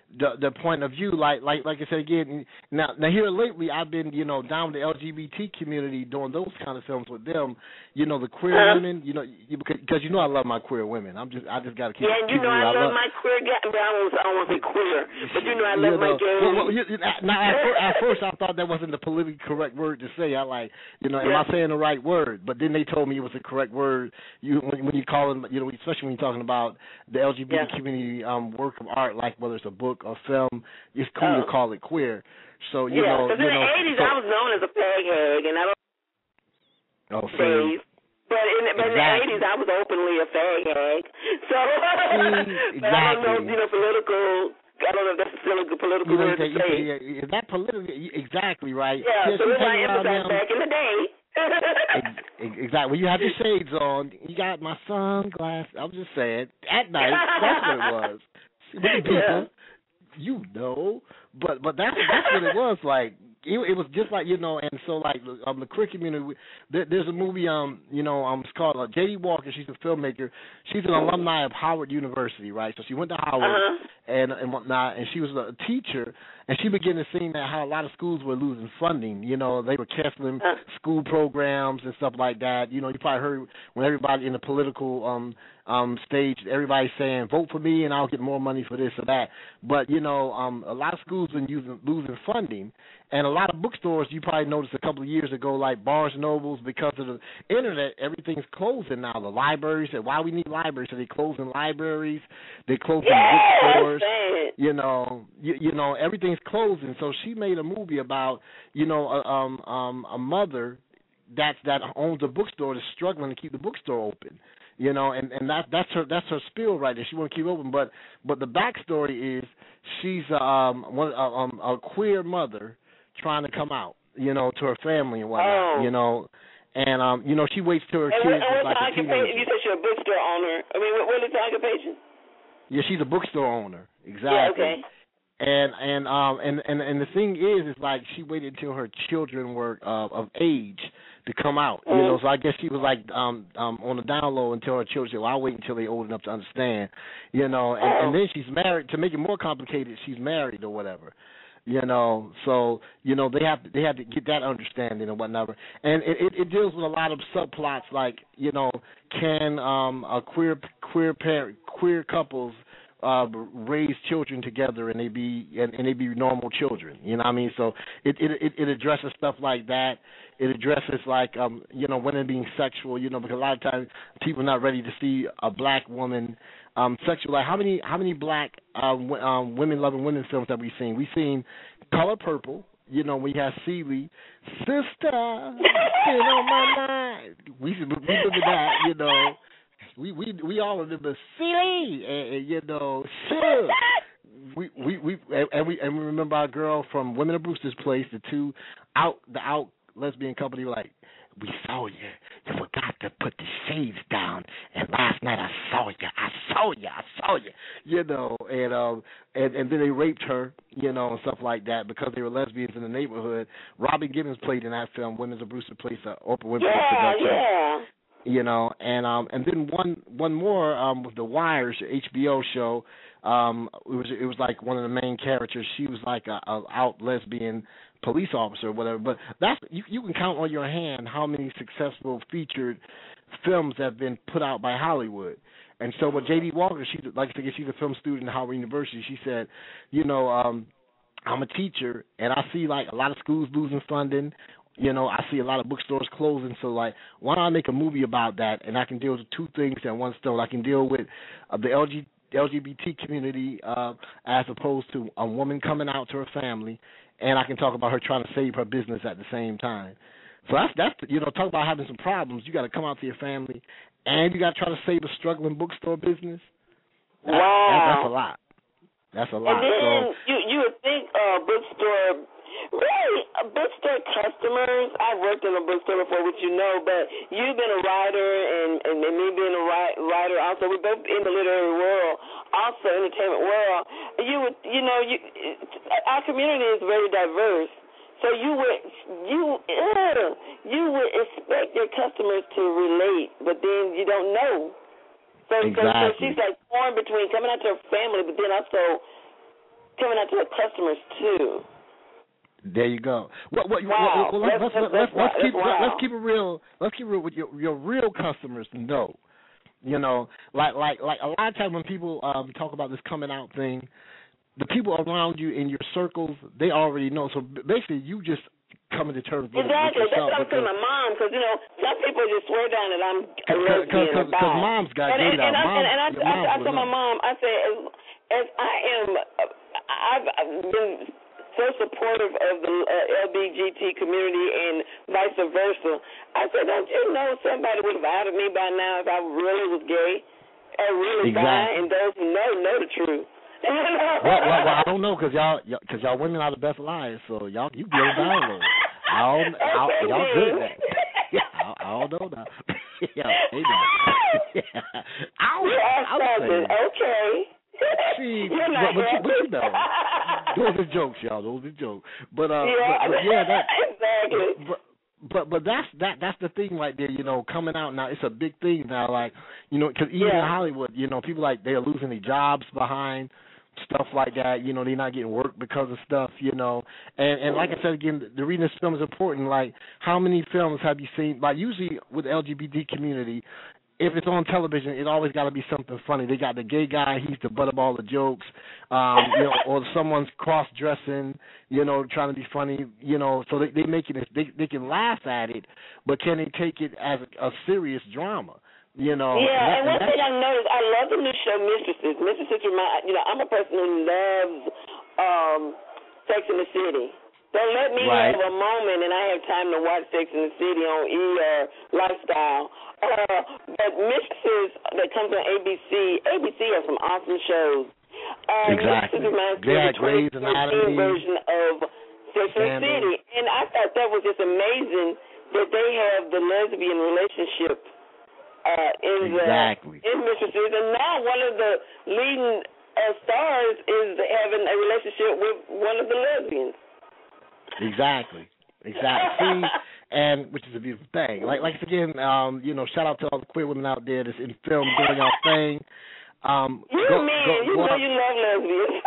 the the point of view. Like like like I said again. Now now here lately, I've been you know down with the L G B T community doing those kind of films with them. You know the queer uh-huh. women. You know you, because you know I love my queer women. I'm just I just got to keep. Yeah, and you keep know I, I love, love my queer guy. But I don't, I don't want to say queer, but you know I love you know, my gay. Well, well, you, now at first, at first I thought that wasn't the politically correct word to say. I like you know, am yeah. I saying the right word? But then they told me it was the correct word. You when, when you call them, you know, especially when you're talking about the L G B T yeah. community um, work of art, like whether it's a book or film, it's cool oh. to call it queer. So you yeah, know, because you in know, the eighties so, I was known as a fag hag, and I don't. Oh, days. But in, the, but exactly. in the eighties, I was openly a fag hag. So, See, but exactly. I don't know, you know, political. I don't know if that's still a good political you know, word to say. Yeah, is that political? Exactly right. Yeah, yeah so it's like emphasized back in the day. Exactly. When you have your shades on, you got my sunglasses. I'm just saying, at night, that's what it was. See, people, yeah. you know, but but that's that's what it was like. It, it was just like you know, and so like um, the queer community. We, there, there's a movie, um, you know, um, it's called uh, J D Walker. She's a filmmaker. She's an alumni of Howard University, right? So she went to Howard uh-huh. and and whatnot, and she was a teacher. And she began to see that how a lot of schools were losing funding. You know, they were canceling uh. school programs and stuff like that. You know, you probably heard when everybody in the political um um stage, everybody's saying, vote for me and I'll get more money for this or that. But, you know, um a lot of schools been using losing funding. And a lot of bookstores, you probably noticed a couple of years ago, like Barnes and Nobles, because of the internet, everything's closing now. The libraries, why we need libraries? So they closing libraries, they closing yes, bookstores. Man. You know, you, you know, everything's closing. So she made a movie about, you know, a, um, um, a mother that's that owns a bookstore that's struggling to keep the bookstore open. You know, and, and that that's her that's her spiel right there. She want to keep it open, but but the backstory is she's um one uh, um a queer mother trying to come out, you know, to her family and whatnot, oh. you know, and um you know she waits till her and kids what, is like a teenager. You said she's a bookstore owner. I mean, what, what is the occupation? Yeah, she's a bookstore owner. Exactly. Yeah, okay. And and um and, and and the thing is, is like she waited until her children were uh, of age to come out. You know, so I guess she was like um um on the down low until her children said, well, I'll wait until they're old enough to understand. You know, and, and then she's married. To make it more complicated, she's married or whatever. You know, so you know they have to, they have to get that understanding and whatnot. And it, it, it deals with a lot of subplots, like you know, can um a queer queer parent queer couples Uh, raise children together and they be and, and they be normal children, you know what I mean? So it, it it addresses stuff like that. It addresses like um you know women being sexual, you know, because a lot of times people are not ready to see a black woman um sexual. Like how many how many black uh, w- um, women loving women films have we seen? We've seen Color Purple. You know, we have Celie, sister, sit on my mind. We we remember that, you know. We we we all remember silly and, and you know sure. We we we and we and we remember our girl from Women of Brewster's Place, the two out the out lesbian company were like, we saw you. You forgot to put the shades down. And last night I saw you. I saw you. I saw you. You know, and um and, and then they raped her, you know, and stuff like that because they were lesbians in the neighborhood. Robin Gibbons played in that film, Women of Brewster's Place, uh, Oprah Winfrey yeah, production. Yeah. You know, and um, and then one one more um, with The Wires, the H B O show. Um, it was it was like one of the main characters. She was like a, a out lesbian police officer or whatever. But that's you you can count on your hand how many successful featured films have been put out by Hollywood. And so with J D Walker, she's like I said, she's a film student at Howard University. She said, you know, um, I'm a teacher and I see like a lot of schools losing funding. You know, I see a lot of bookstores closing, so, like, why don't I make a movie about that, and I can deal with two things at one stone. I can deal with uh, the L G, L G B T community uh, as opposed to a woman coming out to her family, and I can talk about her trying to save her business at the same time. So that's, that's you know, talk about having some problems. You got to come out to your family, and you got to try to save a struggling bookstore business. That, wow. That, that's a lot. That's a lot. And then so, you, you would think uh, bookstore... Really, bookstore customers, I've worked in a bookstore before, which you know, but you've been a writer and, and, and me being a writer also. We're both in the literary world, also entertainment world. You would, you know, you, our community is very diverse. So you would, you, uh, you would expect your customers to relate, but then you don't know. So, exactly. so, so she's like torn between coming out to her family, but then also coming out to the customers too. There you go. Well, well, wow. well, let's, let's, let's, let's, let's keep wow. let's keep it real. Let's keep it real with your your real customers know. You know, like like like a lot of times when people um, talk about this coming out thing, the people around you in your circles, they already know. So basically, you just coming to terms with exactly. with yourself. That's what I'm saying. My mom, because you know, some people just swear down that I'm a lesbian. Because mom's got and, it and, out. And, Mom, and, and I, I, I, I told know. my mom, I said, as, as I am, I've, I've been so supportive of the uh, L B G T community and vice versa. I said, don't you know somebody would have outed me by now if I really was gay or really exactly. bi? And those who know know the truth. well, well, well, I don't know because y'all, because y'all women are the best liars, so y'all, you get down a little. I don't, I, y'all good at that. Yeah, I, I don't know now. yeah, hey now. yeah. I don't, I was okay. See, You're but, not but, you, but you know, those are jokes, y'all. Those are jokes. But uh, yeah, but, but yeah, that exactly. But, but but that's that that's the thing right there. You know, coming out now, it's a big thing now. Like, you know, because even yeah. in Hollywood, you know, people like they're losing their jobs behind stuff like that. You know, they're not getting work because of stuff. You know, and and like I said again, the reason this film is important. Like, how many films have you seen? Like, usually with the L G B T community, if it's on television, it always got to be something funny. They got the gay guy; he's the butt of all the jokes, um, you know, or someone's cross-dressing, you know, trying to be funny, you know. So they they making it. They they can laugh at it, but can they take it as a, a serious drama? You know. Yeah, and, that, and one and thing I noticed, I love the new show Mistresses. Mistresses remind, you know, I'm a person who loves um, Sex in the City. Don't let me right. have a moment and I have time to watch Sex in the City on E or Lifestyle. Uh, but Mistresses that comes on A B C, A B C has some awesome shows. Uh, exactly. Mistresses reminds me of the twenty thirteen version of Sex in the City. And I thought that was just amazing that they have the lesbian relationship uh, in exactly. the in Mistresses. And now one of the leading uh, stars is having a relationship with one of the lesbians. Exactly. Exactly. See, and which is a beautiful thing. Like, like again, um, you know, shout out to all the queer women out there that's in film doing our thing. Um, you go, man, go, you go know out, you love lesbians.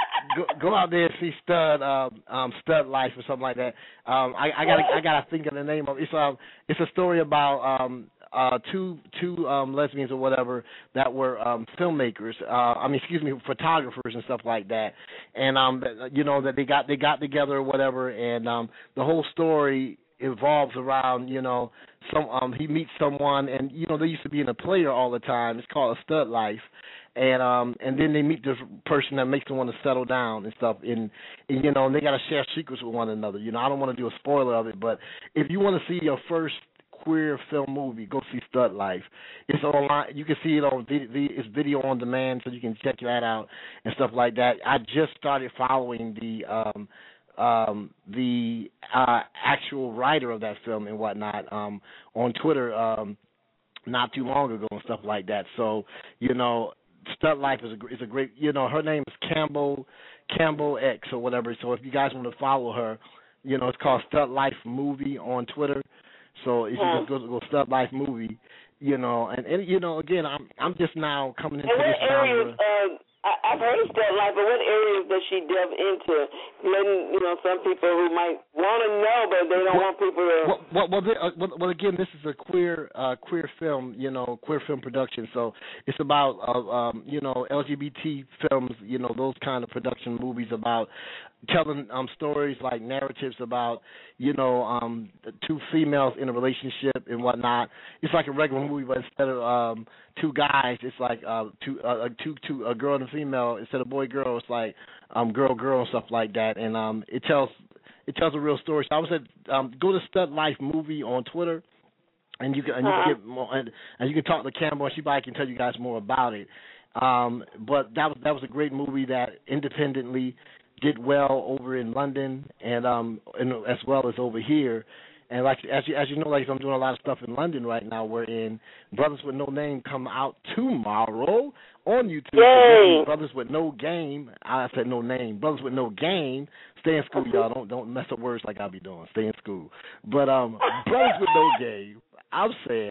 go, go out there and see Stud, um, um, Stud Life or something like that. Um, I, I gotta, I gotta think of the name of it. It's um, it's a story about um. Uh, two two um, lesbians or whatever that were um, filmmakers. Uh, I mean, excuse me, photographers and stuff like that. And um, you know that they got they got together or whatever, and um, the whole story evolves around you know some um, he meets someone, and you know they used to be in a player all the time. It's called A Stud Life. And um and then they meet this person that makes them want to settle down and stuff, and, and you know and they got to share secrets with one another. You know, I don't want to do a spoiler of it, but if you want to see your first queer film movie, go see Stud Life. It's online. You can see it on video, it's video on demand, so you can check that out and stuff like that. I just started following the um, um, the uh, actual writer of that film and whatnot um, on Twitter um, not too long ago and stuff like that. So you know, Stud Life is a is a great. You know, her name is Campbell Campbell X or whatever. So if you guys want to follow her, you know, it's called Stud Life Movie on Twitter. So if you just go to go Stud Life Movie, you know, and, and you know, again, I'm I'm just now coming into and what this areas, genre. uh, I, I've heard of Stud Life, but what areas does she delve into? Letting you know some people who might want to know, but they don't well, want people to. Well, well, well, uh, well, well, again, this is a queer uh, queer film, you know, queer film production. So it's about uh, um, you know L G B T films, you know, those kind of production movies about telling um, stories like narratives about, you know, um, two females in a relationship and whatnot. It's like a regular movie, but instead of um, two guys, it's like uh, two, uh, two, two, a girl and a female. Instead of boy girl, it's like um, girl girl and stuff like that. And um, it tells it tells a real story. So I would say um, go to Stud Life Movie on Twitter, and you can and you can get more, and, and you can talk to Campbell, and she probably can tell you guys more about it. Um, but that was that was a great movie that independently did well over in London and um and as well as over here. And like as you as you know, like I'm doing a lot of stuff in London right now. We're in Brothers with No Name come out tomorrow on YouTube. Yay. Brothers with No Game. I said no name. Brothers with No Game. Stay in school, y'all. Don't don't mess up words like I be doing. Stay in school. But um Brothers with No Game. I'm saying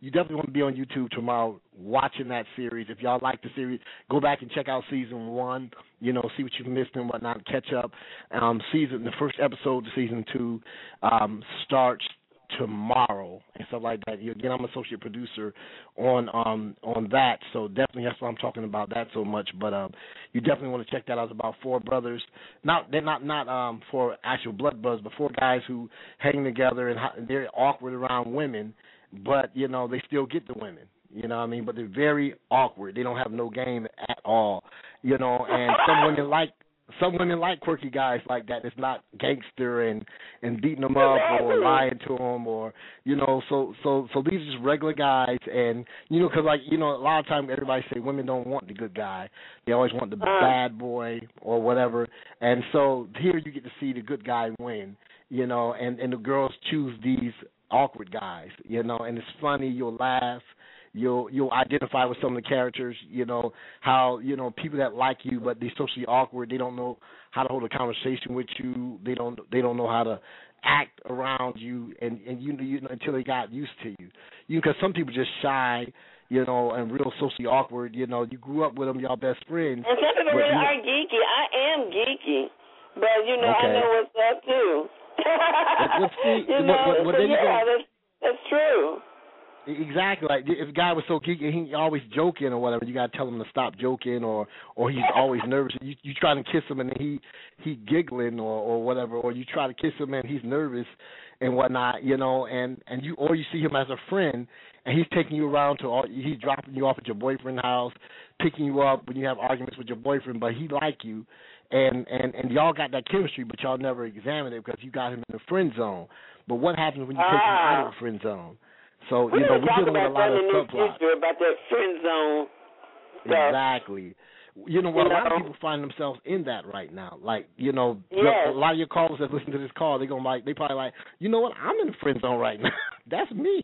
you definitely want to be on YouTube tomorrow watching that series. If y'all like the series, go back and check out season one. You know, see what you've missed and whatnot. Catch up. Um, season the first episode of season two um, starts tomorrow and stuff like that. Again, I'm an associate producer on um on that, so definitely that's why I'm talking about that so much. But um, you definitely want to check that out. It's about four brothers. Not they're not not um for actual blood brothers, but four guys who hang together and ho- they're awkward around women, but you know they still get the women. You know what I mean? But they're very awkward. They don't have no game at all. You know, and some women like. Some women like quirky guys like that. It's not gangster and, and beating them up or lying to them or, you know, so so so these are just regular guys. And, you know, because, like, you know, a lot of times everybody say women don't want the good guy. They always want the uh. bad boy or whatever. And so here you get to see the good guy win, you know, and, and the girls choose these awkward guys, you know, and it's funny. You'll laugh. You'll you'll identify with some of the characters, you know, how, you know, people that like you but they're socially awkward, they don't know how to hold a conversation with you, they don't they don't know how to act around you and, and you, you know, until they got used to you. You because some people just shy, you know, and real socially awkward, you know, you grew up with them, y'all best friends. And some people really are geeky. I am geeky. But, you know, okay. I know what's up too. Let's, let's see, you know, what, what, what so, yeah, that's, that's true. Exactly. Like if a guy was so geeky, he always joking or whatever. You gotta tell him to stop joking, or or he's always nervous. You you try to kiss him and he he giggling or or whatever, or you try to kiss him and he's nervous and whatnot, you know. And and you or you see him as a friend and he's taking you around to all. He's dropping you off at your boyfriend's house, picking you up when you have arguments with your boyfriend, but he like you. And, and, and y'all got that chemistry, but y'all never examined it because you got him in the friend zone. But what happens when you take him out of the friend zone? So, we're you know, we're dealing with a lot of subplots. About that friend zone stuff. Exactly. You know, well, you know, a lot of people find themselves in that right now. Like, you know, yes. a lot of your callers that listen to this call, they're gonna like, they probably like, you know what? I'm in the friend zone right now. That's me.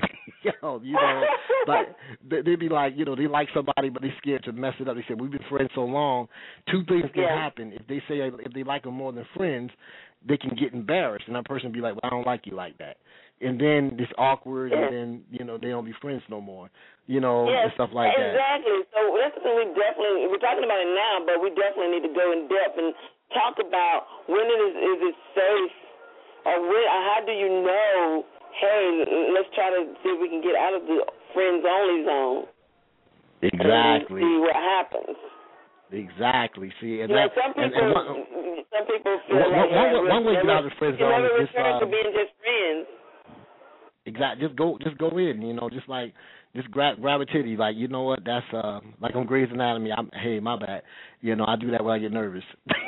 Yo, you know, but they'd be like, you know, they like somebody, but they're scared to mess it up. They said we've been friends so long. Two things can yeah. happen. If they say if they like them more than friends, they can get embarrassed, and that person be like, well, I don't like you like that. And then it's awkward, yes. and then, you know, they don't be friends no more, you know, yes, and stuff like exactly. that. Exactly. So that's the thing we definitely, we're talking about it now, but we definitely need to go in depth and talk about when it is, is it safe, or when, or how do you know, hey, let's try to see if we can get out of the friends-only zone. Exactly. And see what happens. Exactly. See, and yeah, that, some people, and, and one, some people feel one, like one, yeah, one way to get out of the friend zone never is just return uh, to being just friends. Exactly. Just go, just go in. You know, just like, just grab, grab a titty. Like, you know what? That's uh, like on Grey's Anatomy. I'm, hey, my bad. You know, I do that when I get nervous.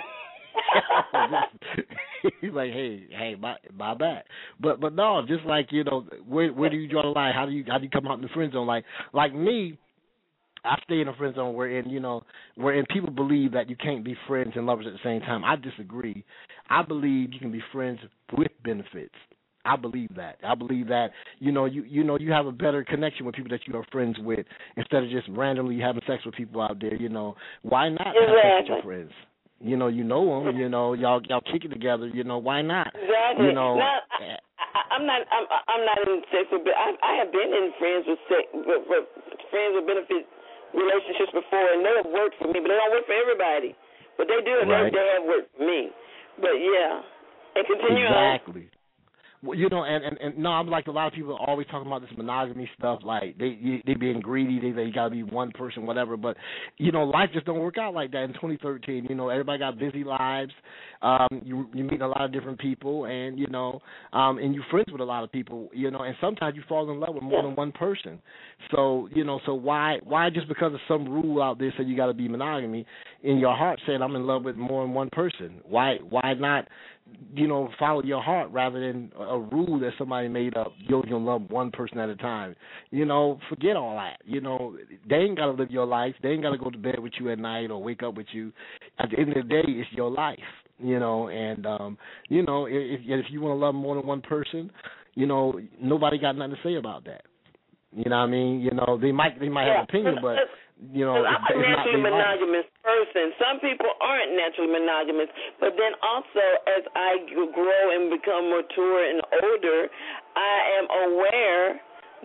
He's like, hey, hey, my, my bad. But, but no, just like, you know, where, where do you draw the line? How do you, how do you come out in the friend zone? Like, like me. I stay in a friend zone wherein, you know, wherein people believe that you can't be friends and lovers at the same time. I disagree. I believe you can be friends with benefits. I believe that. I believe that, you know, you you know, you have a better connection with people that you are friends with instead of just randomly having sex with people out there, you know. Why not exactly. have sex with your friends? You know, you know them, you know, y'all y'all kick it together, you know, why not? Exactly. You know, now, I, I, I'm not I'm I'm not in sex with, but I, I have been in friends with sex with, with friends with benefit relationships before, and they have worked for me, but they don't work for everybody. But they do, and right. they, they have worked for me. But yeah, and continue exactly. on. Well, you know, and, and, and no, I'm like a lot of people are always talking about this monogamy stuff, like they they being greedy, they they gotta be one person, whatever. But you know, life just don't work out like that in twenty thirteen. You know, everybody got busy lives. Um, you you meet a lot of different people, and you know, um, and you friends with a lot of people. You know, and sometimes you fall in love with more than one person. So you know, so why why just because of some rule out there saying you got to be monogamy, in your heart saying I'm in love with more than one person? Why why not? You know, follow your heart rather than a rule that somebody made up. You're going to love one person at a time. You know, forget all that. You know, they ain't got to live your life. They ain't got to go to bed with you at night or wake up with you. At the end of the day, it's your life, you know, and, um, you know, if, if you want to love more than one person, you know, nobody got nothing to say about that. You know what I mean? You know, they might they might yeah. have an opinion, but, you know, I'm it's, a it's naturally not monogamous person. Some people aren't naturally monogamous, but then also as I grow and become mature and older, I am aware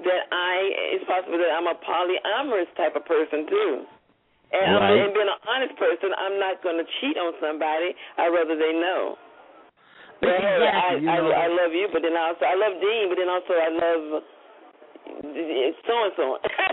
that I, it's possible that I'm a polyamorous type of person too. And, right. I'm, and being an honest person, I'm not going to cheat on somebody. I'd rather they know. But exactly, hey, I, you know. I, I love you, but then also, I love Dean, but then also I love so-and-so.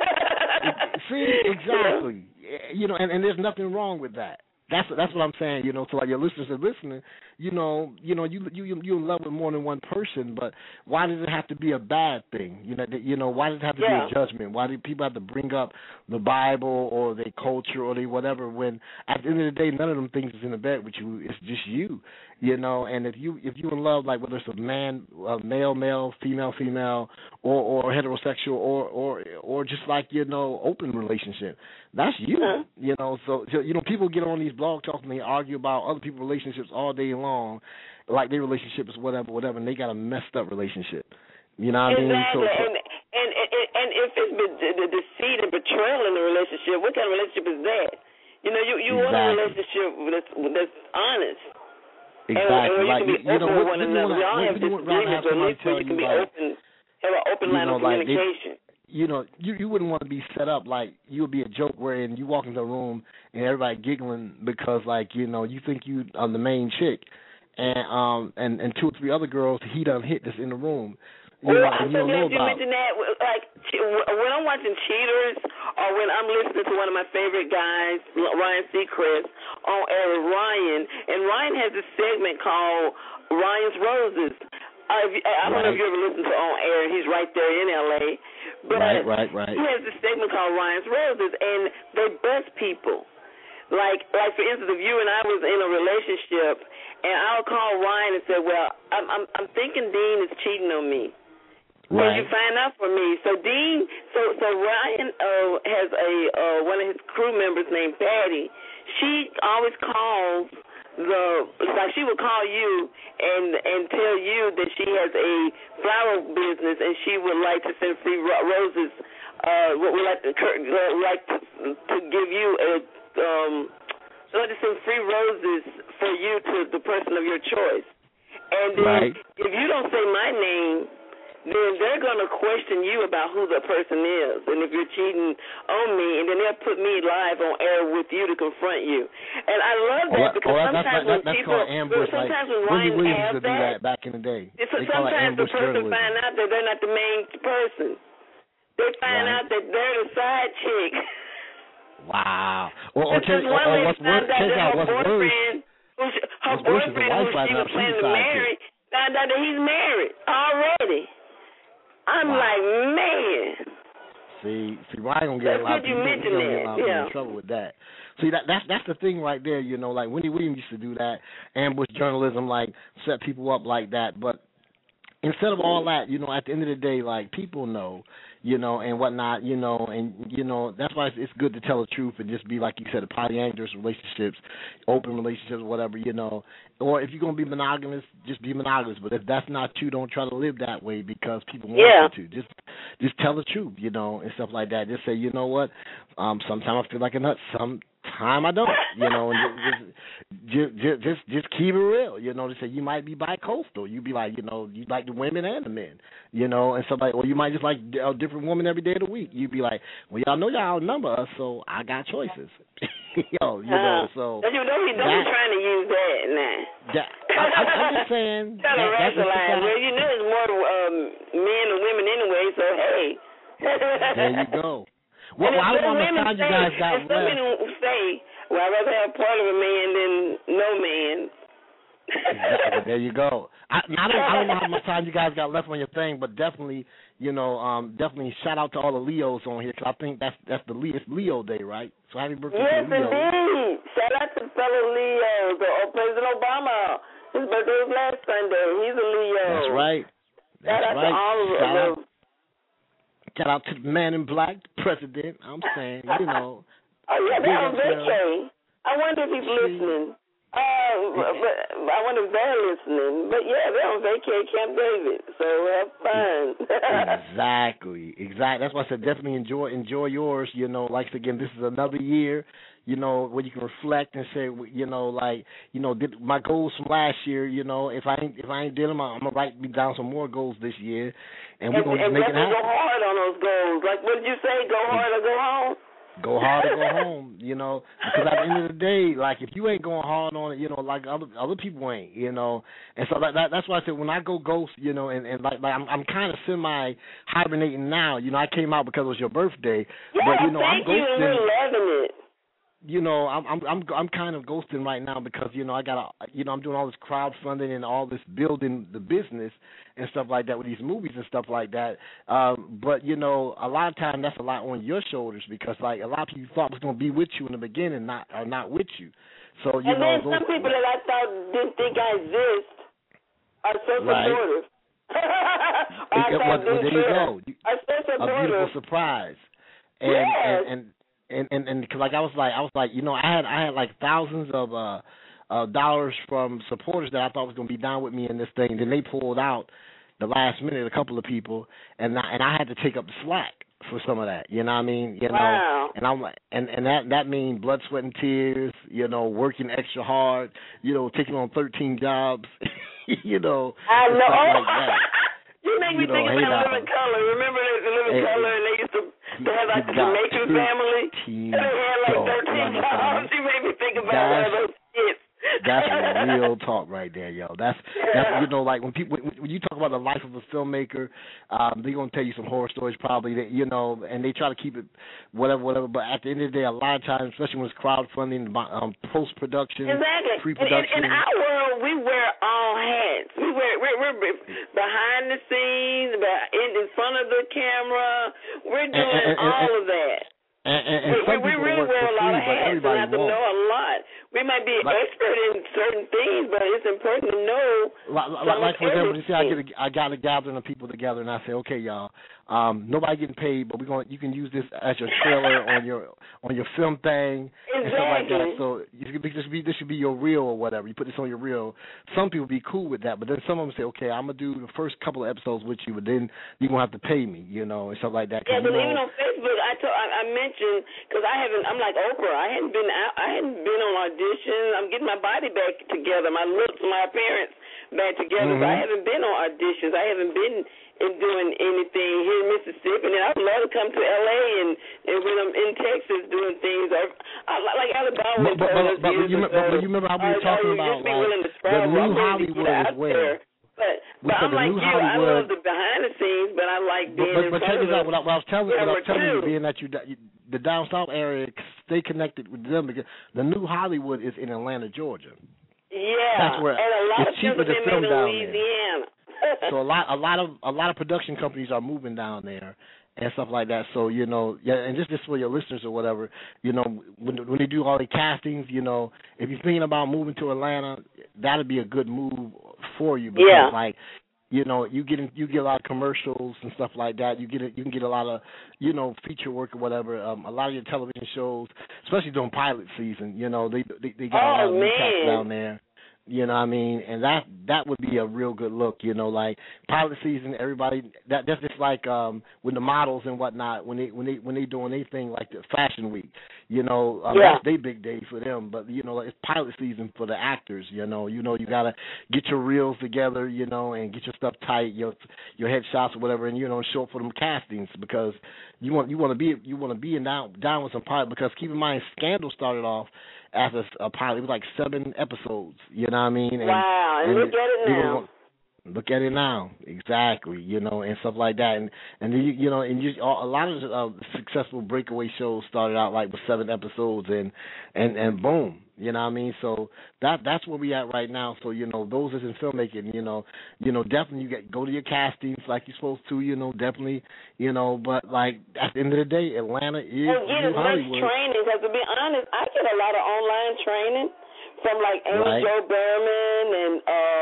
See, exactly. You know, and, and there's nothing wrong with that. That's that's what I'm saying, you know. So like your listeners are listening, you know, you know, you you you in love with more than one person, but why does it have to be a bad thing? You know, that, you know, why does it have to yeah. be a judgment? Why do people have to bring up the Bible or their culture or they whatever? When at the end of the day, none of them things is in the bed with you. It's just you, you know. And if you if you in love, like whether it's a man, a male, male, female, female, or or heterosexual, or or or just like you know, open relationship, that's you, uh-huh. you know. So, so you know, people get on these blog talks and they argue about other people's relationships all day long, like their relationship is whatever, whatever, and they got a messed up relationship. You know what exactly. I mean? So, so, and, and and and if it's the deceit and betrayal in the relationship, what kind of relationship is that? You know, you you exactly. want a relationship that's that's honest. Exactly. And, and you like can be you, you open know, with what, one what another. You we all have disagreements, but at least you can be like, open, have an open line know, of communication. Like they, you know, you you wouldn't want to be set up like you would be a joke wherein you walk into a room and everybody giggling because like you know you think you are the main chick, and um and, and two or three other girls he done hit that's in the room. You well, know, I'm and you so don't glad know you about. mentioned that. Like when I'm watching Cheaters, or when I'm listening to one of my favorite guys, Ryan Seacrest, on air with Ryan, and Ryan has this segment called Ryan's Roses. Uh, if you, I don't right. know if you ever listened to On Air. He's right there in L A. But right, right, right. he has this segment called Ryan's Roses, and they bust people. Like, like for instance, if you and I was in a relationship, and I'll call Ryan and say, "Well, I'm, I'm, I'm thinking Dean is cheating on me." Right. Can you find out for me? So Dean, so so Ryan uh, has a uh, one of his crew members named Patty. She always calls the like she would call you and and tell you that she has a flower business and she would like to send free ro- roses. Uh, would like to uh, like to, to give you a um, so like to send free roses for you to the person of your choice. And then right. if you don't say my name, then they're going to question you about who the person is, and if you're cheating on me, and then they'll put me live on air with you to confront you. And I love that well, because well, sometimes that's, when that's people, called ambush. sometimes like, when Ryan Williams asks used to do that, that back in the day. It's they sometimes the person journalism. find out that they're not the main person. They find right. out that they're the side chick. Wow. Or, or, tell, or, or what's worse, that out her what's boyfriend, worse, who, her what's worse boyfriend who who she was planning to marry, found out that he's married already. I'm wow. like, man. See, see, Ryan gonna get a lot of people, mention gonna get a lot of yeah. in trouble with that. See, that that's that's the thing right there. You know, like Wendy Williams used to do that, ambush journalism, like set people up like that. But instead of all that, you know, at the end of the day, like people know, you know, and whatnot, you know, and you know that's why it's, it's good to tell the truth and just be like you said, polyamorous relationships, open relationships, whatever, you know. Or if you're gonna be monogamous, just be monogamous. But if that's not you, don't try to live that way because people want yeah. you to. Just just tell the truth, you know, and stuff like that. Just say, you know what, um, sometimes I feel like a nut, some time I don't, you know, and just, just just just keep it real, you know. To say you might be bi-coastal, you be like, you know, you like the women and the men, you know, and somebody, or you might just like a different woman every day of the week. You'd be like, well, y'all know y'all outnumber us, so I got choices, yo, you know. So don't you don't be, don't that, be trying to use that, nah. That, I, I, I'm just saying. Trying to that, rationalize. Well, you know, there's more um, men and women anyway, so hey. There you go. Well, well I don't know how much time you guys got left. Some men say, well, I'd rather have part of a man than no man. Exactly. There you go. I, I don't I don't know how much time you guys got left on your thing, but definitely, you know, um, definitely shout out to all the Leos on here because I think that's that's the Leo, it's Leo Day, right? So happy birthday yes, to Leo. Yes, indeed. Shout out to fellow Leos. Oh, President Obama. His birthday was last Sunday. He's a Leo. That's right. That's shout out right. to all of shout, them. out, shout out to the man in black, the president. I'm saying, you know. Oh, yeah, that was okay. I wonder if he's listening. Uh, but, but I wonder if they're listening. But yeah, they're on vacay at Camp David, so have fun. Exactly, exactly. That's why I said definitely enjoy enjoy yours. You know, like again, this is another year. You know, where you can reflect and say, you know, like, you know, did my goals from last year. You know, if I ain't if I ain't did them, I'm gonna write me down some more goals this year, and we're gonna and make it happen. Go hard on those goals. Like, what did you say? Go hard or go home. Go hard or go home, you know, because at the end of the day, like, if you ain't going hard on it, you know, like other other people ain't, you know, and so that, that that's why I said when I go ghost, you know, and, and like, like I'm I'm kind of semi hibernating now, you know, I came out because it was your birthday, yeah, but you know, thank I'm you, ghosting. we're loving it. You know, I'm I'm I'm I'm kind of ghosting right now because you know I got you know I'm doing all this crowdfunding and all this building the business and stuff like that with these movies and stuff like that. Um, but you know, a lot of time that's a lot on your shoulders because like a lot of people thought was going to be with you in the beginning, not are not with you. So you and know, then some those, people that I thought didn't think I exist are so right. supportive. it, it, well, well, there you go. You, are so supportive. A beautiful surprise. And yes. and. and And and and cause like I was like I was like you know I had I had like thousands of uh, uh dollars from supporters that I thought was gonna be down with me in this thing. Then they pulled out the last minute, a couple of people, and I, and I had to take up the slack for some of that. You know what I mean? You know, wow. and I'm and and that that means blood, sweat, and tears. You know, working extra hard. You know, taking on thirteen jobs. you know, I and know. stuff like that. You make me you know, think hey about now. Living Color. Remember the Living hey, Color, and they used to they had like the Jamaican family, and they had like thirteen jobs. You made me think about one of those kids. That's real talk right there, yo. That's that's you know, like when people when, when you talk about the life of a filmmaker, um, they're gonna tell you some horror stories probably that you know, and they try to keep it whatever, whatever. But at the end of the day, a lot of times, especially when it's crowdfunding, um, post production, exactly. pre-production. In, in, in our world, we wear all hats. We wear we're, we're behind the scenes, in, in front of the camera. We're doing and, and, and, all of that. And, and, and we, some we people really work wear for a lot free, of but hats and everybody have to won't. know a lot. We might be like, expert in certain things, but it's important to know. Like, like, like for example, you see, I get a, I got a gathering of people together, and I say, okay, y'all, um, nobody getting paid, but we're going. You can use this as your trailer on your on your film thing exactly. and stuff like that. So you should be, this should be this should be your reel or whatever. You put this on your reel. Some people be cool with that, but then some of them say, okay, I'm gonna do the first couple of episodes with you, but then you're gonna have to pay me, you know, and stuff like that. Yeah, but you know, even on Facebook, I told, I, I mentioned because I haven't. I'm like Oprah. I hadn't been out. I hadn't been on auditions. I'm getting my body back together, my looks, my appearance back together. Mm-hmm. But I haven't been on auditions. I haven't been in doing anything here in Mississippi. And I'd love to come to L A and, and when I'm in Texas doing things. I, I like Alabama. But, but, but, but, you, remember, but you remember how we were talking about like the new Hollywood as well. But, but I'm like you. Hollywood. I love the behind the scenes, but I like being but, but, in but front check of this out. What I, what I was telling, what I was telling you, being that you, you the down south area, stay connected with them because the new Hollywood is in Atlanta, Georgia. Yeah, that's where and a lot it's of cheaper to film in down Louisiana. there. So a lot, a lot of, a lot of production companies are moving down there and stuff like that. So you know, yeah, and just this for your listeners or whatever, you know, when when they do all the castings, you know, if you're thinking about moving to Atlanta, that'd be a good move for you because yeah. like. You know, you get you get a lot of commercials and stuff like that. You get a, you can get a lot of, you know, feature work or whatever. Um, a lot of your television shows, especially during pilot season, you know, they they, they got oh, a lot of man. recaps down there. You know what I mean? And that that would be a real good look, you know, like pilot season, everybody that that's just like um with the models and whatnot, when they when they when they doing anything like the fashion week, you know, um, yeah. that's their big day for them. But you know, it's pilot season for the actors, you know. You know, you gotta get your reels together, you know, and get your stuff tight, your your headshots or whatever, and you know, show up for them castings because you want you wanna be you wanna be in down down with some pilot because keep in mind Scandal started off as a, a pilot. It was like seven episodes, you know what I mean? And, wow, and, and look at it now. Look at it now, exactly, you know, and stuff like that. And, and you, you know, and you, a lot of uh, successful breakaway shows started out like with seven episodes and, and, and boom, you know what I mean? So that that's where we at right now. So, you know, those is in filmmaking, you know, you know, definitely you get go to your castings like you're supposed to, you know, definitely, you know, but like at the end of the day, Atlanta is well, get as much training because to be honest, I get a lot of online training from like Amy right. Jo Berman and uh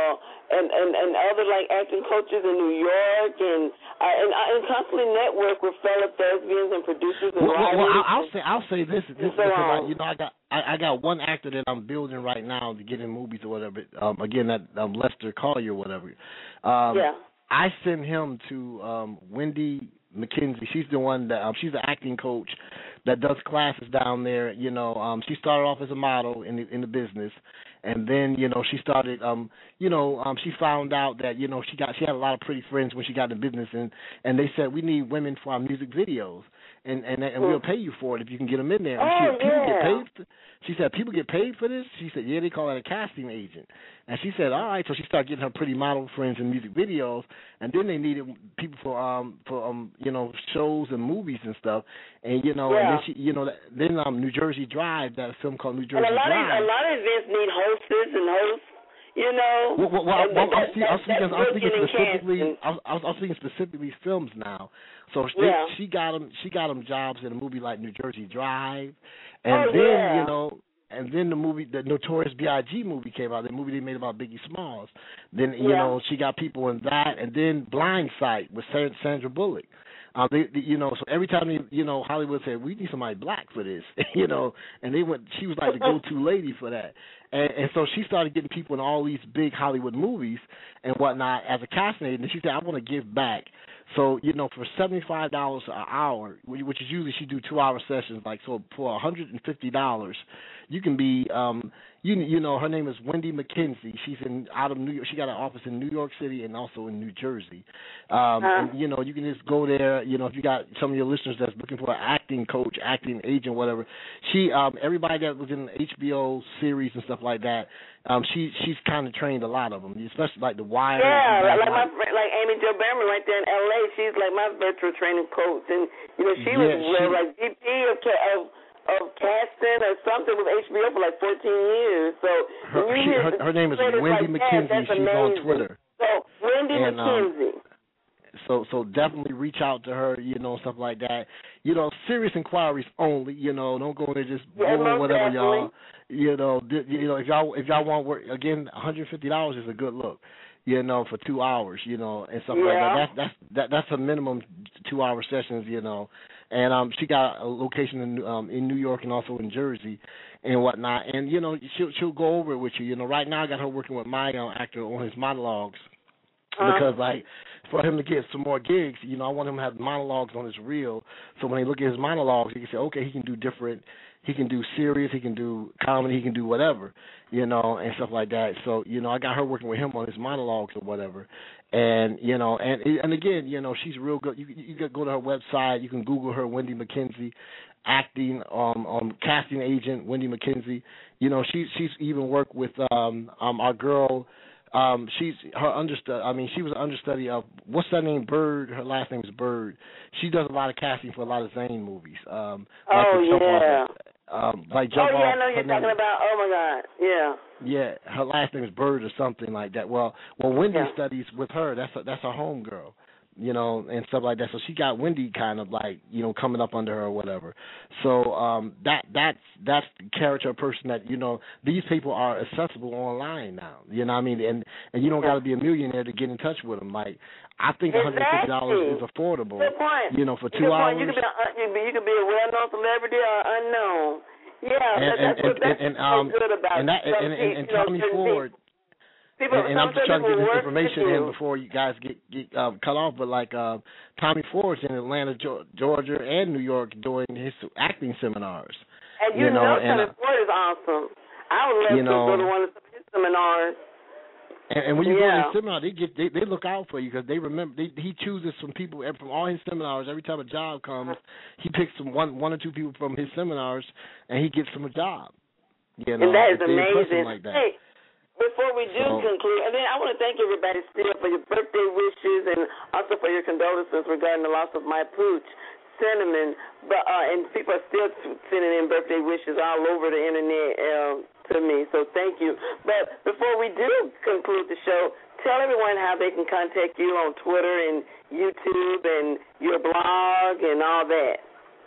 and, and, and other like acting coaches in New York, and uh, and, uh, and constantly network with fellow thespians and producers and well, writers. Well, I'll, I'll say I'll say this. this so because on. I, you know, I got I, I got one actor that I'm building right now to get in movies or whatever. Um, again, that um, Lester Collier or whatever. Um, yeah. I sent him to um, Wendy McKenzie. She's the one that um, she's an acting coach that does classes down there. You know, um, she started off as a model in the in the business, and then you know she started. Um, you know, um, she found out that you know she got she had a lot of pretty friends when she got in business, and and they said we need women for our music videos, and and and we'll pay you for it if you can get them in there. And oh, she said, people yeah. get paid. For, she said people get paid for this. She said yeah, they call it a casting agent. And she said, all right, so she started getting her pretty model friends in music videos, and then they needed people for um for um you know shows and movies and stuff, and you know yeah. and then she you know then um New Jersey Drive, that film called New Jersey and a lot Drive. Of, a lot of events need hostess and hosts, you know. Well, well, well, and well that, I'm, speaking, I'm, speaking, I'm speaking specifically. Casting. I was, I was I'm speaking specifically films now. So she, yeah. she got them. She got them jobs in a movie like New Jersey Drive, and oh, then yeah. you know. And then the movie, the Notorious B I G movie came out, the movie they made about Biggie Smalls. Then, you yeah. know, she got people in that. And then Blind Sight with Sandra Bullock. Um, they, they, you know, so every time, they, you know, Hollywood said, we need somebody black for this, you know, and they went, she was like the go-to lady for that. And, and so she started getting people in all these big Hollywood movies and whatnot as a casting agent. And she said, I want to give back. So, you know, for seventy-five dollars an hour, which is usually she do two-hour sessions, like, so for one hundred fifty dollars, you can be, um, you you know, her name is Wendy McKenzie. She's in out of New York. She got an office in New York City and also in New Jersey. Um, huh? and, you know, you can just go there. You know, if you got some of your listeners that's looking for an acting coach, acting agent, whatever. She, um, everybody that was in the H B O series and stuff like that, um, she she's kind of trained a lot of them, especially like The Wire. Yeah, like, like my friend, like Amy Jo Berman right there in L A. She's like my virtual training coach, and you know she yeah, was she, uh, like V P of, of of casting or something with H B O for like fourteen years. So her, she, her, her name is Wendy like McKenzie. That, she's amazing. on Twitter. So Wendy and, McKenzie. Um, So so definitely reach out to her, you know, stuff like that. You know, serious inquiries only. You know, don't go in there just yeah, blowing whatever definitely. y'all. You know, di- you know if y'all if y'all want work again, one hundred fifty dollars is a good look. You know, for two hours. You know, and stuff yeah. like that. That's that's that, that's a minimum two hour sessions. You know, and um she got a location in um in New York and also in Jersey and whatnot. And you know she'll she'll go over it with you. You know, right now I got her working with my um, actor on his monologues uh-huh. because like. For him to get some more gigs, you know, I want him to have monologues on his reel. So when they look at his monologues, he can say, okay, he can do different. He can do serious. He can do comedy. He can do whatever, you know, and stuff like that. So, you know, I got her working with him on his monologues or whatever. And, you know, and and again, you know, she's real good. You you can go to her website. You can Google her, Wendy McKenzie, acting, um, um, casting agent, Wendy McKenzie. You know, she, she's even worked with um, um, our girl, Um, she's her understudy. I mean, she was an understudy of what's that name? Bird. Her last name is Bird. She does a lot of casting for a lot of Zane movies. Um, like oh Jump yeah. Off, um, like Jump oh yeah, Off, I know you're talking name, about. Oh my God, yeah. Yeah, her last name is Bird or something like that. Well, well, Wendy yeah. studies with her. That's a, that's her homegirl, you know, and stuff like that. So she got Wendy kind of like, you know, coming up under her or whatever. So um, that that's that's the character person that, you know, these people are accessible online now. You know what I mean? And and you don't got to be a millionaire to get in touch with them. Like, I think exactly. one hundred fifty dollars is affordable. Good point. You know, for two Good hours. Point. You could be a, you could be, you could be a well-known celebrity or unknown. Yeah, and, that's, and, that's, what, that's and, and, um, so good about and that some and, and, and people, Tommy you know, Ford. People, and, and I'm just trying to get this information in in before you guys get, get uh, cut off. But like uh, Tommy Ford's in Atlanta, Georgia, and New York doing his acting seminars. And you, you know, know and, Tommy Ford is awesome. I would love you to know, go to one of his seminars. And, and when you yeah. go to his seminar, they get they, they look out for you because they remember they, he chooses some people from all his seminars. Every time a job comes, he picks some one one or two people from his seminars, and he gets them a job. You know, and that is they amazing. Like that. Hey, before we do so, conclude, and then I want to thank everybody still for your birthday wishes and also for your condolences regarding the loss of my pooch, Cinnamon. But uh, and people are still sending in birthday wishes all over the internet. Um, to me, so thank you. But before we do conclude the show, tell everyone how they can contact you on Twitter and YouTube and your blog and all that.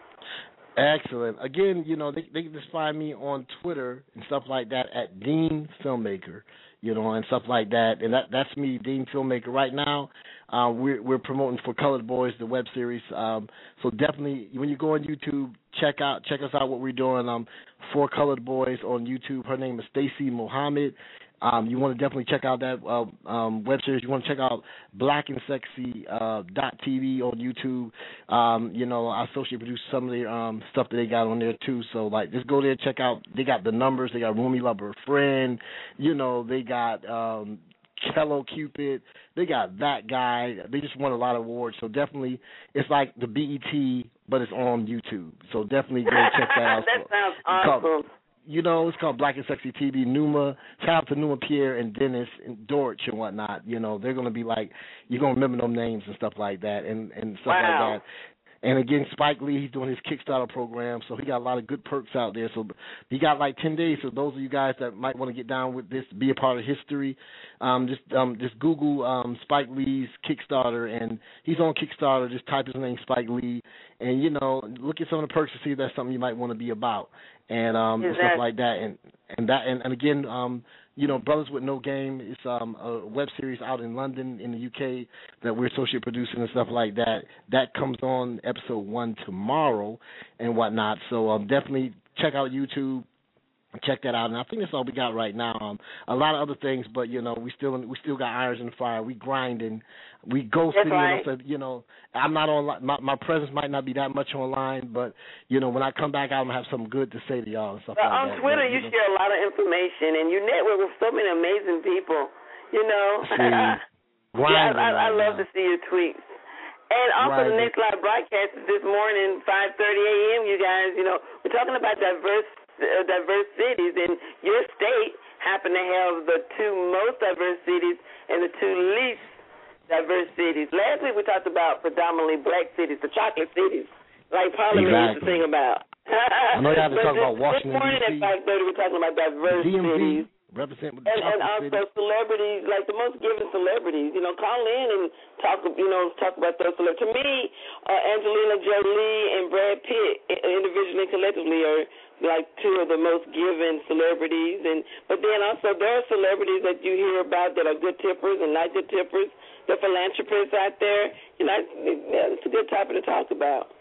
Excellent. Again, you know, they they can just find me on Twitter and stuff like that at Dean Filmmaker. you know, and stuff like that. And that that's me, Dean Filmmaker. Right now, uh, we're we're promoting For Colored Boys, the web series. Um, so definitely, when you go on YouTube, check out check us out what we're doing. Um, For Colored Boys on YouTube. Her name is Stacey Mohammed. Um, you want to definitely check out that uh, um, web series. You want to check out Black and Sexy uh, dot T V on YouTube. Um, you know, I associate produce some of their um, stuff that they got on there too. So like, just go there, check out. They got The Numbers. They got Rumi Love Her Friend. You know, they got um, Kello Cupid. They got That Guy. They just won a lot of awards. So definitely, it's like the B E T, but it's on YouTube. So definitely go check that out. That sounds awesome. You know, it's called Black and Sexy T V. Numa, shout out to Numa Pierre and Dennis and Dortch and whatnot. You know, they're going to be like, you're going to remember them names and stuff like that and, and stuff wow. like that. And again, Spike Lee, he's doing his Kickstarter program, so he got a lot of good perks out there. So he got like ten days. So those of you guys that might want to get down with this, be a part of history, um, just um, just Google um, Spike Lee's Kickstarter, and he's on Kickstarter. Just type his name, Spike Lee, and you know, look at some of the perks to see if that's something you might want to be about, and um, and stuff like that. And and that and, and again, um, you know, Brothers with No Game is um, a web series out in London, in the U K, that we're associate producing and stuff like that. That comes on episode one tomorrow and whatnot. So um, definitely check out YouTube. Check that out, and I think that's all we got right now. Um, a lot of other things, but you know, we still we still got irons in the fire. We grinding, we go that's city. Right. And you know, I'm not on. My, my presence might not be that much online, but you know, when I come back, I'm gonna have something good to say to y'all and stuff well, like on that. On Twitter, but, you, you know, share a lot of information, and you network with so many amazing people. You know, see, yeah, I, I, I love to see your tweets. And also, right. the next live broadcast is this morning, five thirty a.m. You guys, you know, we're talking about diverse. Uh, diverse cities, and your state happen to have the two most diverse cities and the two least diverse cities. Last week we talked about predominantly black cities, the chocolate cities, like Parliament exactly. used to sing about. I know you have to talk this, about Washington, D C. This morning at five thirty we're talking about diverse D M V. cities. Represent with and, and also city. Celebrities, like the most given celebrities, you know, call in and talk, you know, talk about those celebrities. To me, uh, Angelina Jolie and Brad Pitt, individually and collectively, are like two of the most given celebrities. And but then also there are celebrities that you hear about that are good tippers and not good tippers. The philanthropists out there, you know, it's a good topic to talk about.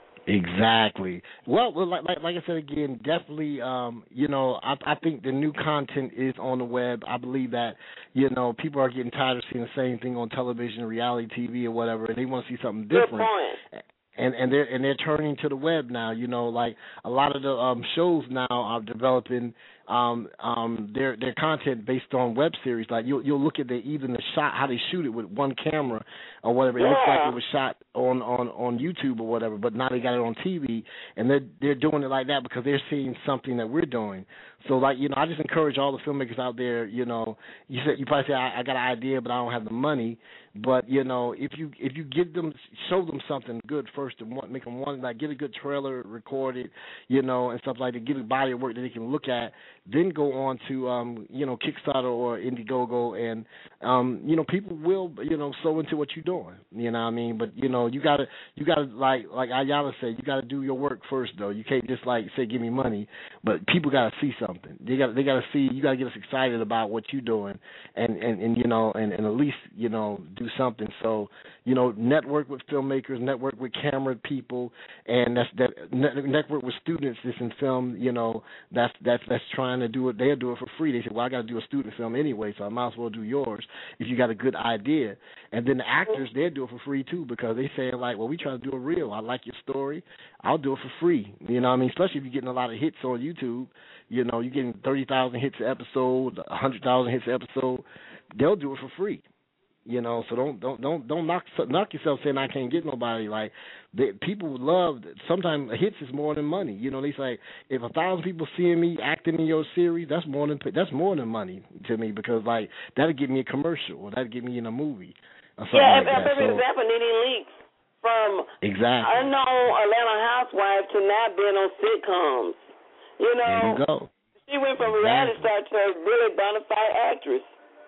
Exactly. Well, like, like like I said again, definitely. Um, you know, I, I think the new content is on the web. I believe that you know people are getting tired of seeing the same thing on television, reality T V, or whatever, and they want to see something different. Good point. And and they're and they're turning to the web now. You know, like a lot of the um, shows now are developing um, um, their their content based on web series. Like you'll you'll look at the even the shot how they shoot it with one camera or whatever. It yeah. looks like it was shot on, on, on YouTube or whatever, but now they got it on T V, and they're they're doing it like that because they're seeing something that we're doing. So like you know, I just encourage all the filmmakers out there. You know, you said you probably say I, I got an idea, but I don't have the money. But you know, if you if you give them show them something good first and want, make them want like get a good trailer recorded, you know, and stuff like that, get a body of work that they can look at, then go on to um, you know Kickstarter or Indiegogo, and um, you know people will you know sow into what you're doing. You know what I mean? But you know you gotta you gotta like like Ayala said, you gotta do your work first though. You can't just like say give me money, but people gotta see something. They got they gotta see. You gotta get us excited about what you're doing, and and, and you know and, and at least you know. do something. So, you know, network with filmmakers, network with camera people, and that's that network with students that's in film, you know, that's that's that's trying to do it. They'll do it for free. They say, well, I got to do a student film anyway, so I might as well do yours if you got a good idea. And then the actors, they'll do it for free too because they say like, well, we trying to do it real. I like your story. I'll do it for free. You know what I mean? Especially if you're getting a lot of hits on YouTube. You know, you're getting thirty thousand hits an episode, one hundred thousand hits an episode. They'll do it for free. You know, so don't don't don't don't knock knock yourself saying I can't get nobody. Like they, people love. Sometimes hits is more than money. You know, they say if a thousand people seeing me acting in your series, that's more than that's more than money to me because like that'll get me a commercial or that'll get me in a movie. Or something yeah, like that. for So, example, Nene Leakes from exactly unknown Atlanta housewife to now being on sitcoms. You know, there you go. She went from exactly. reality star to a really bona fide actress.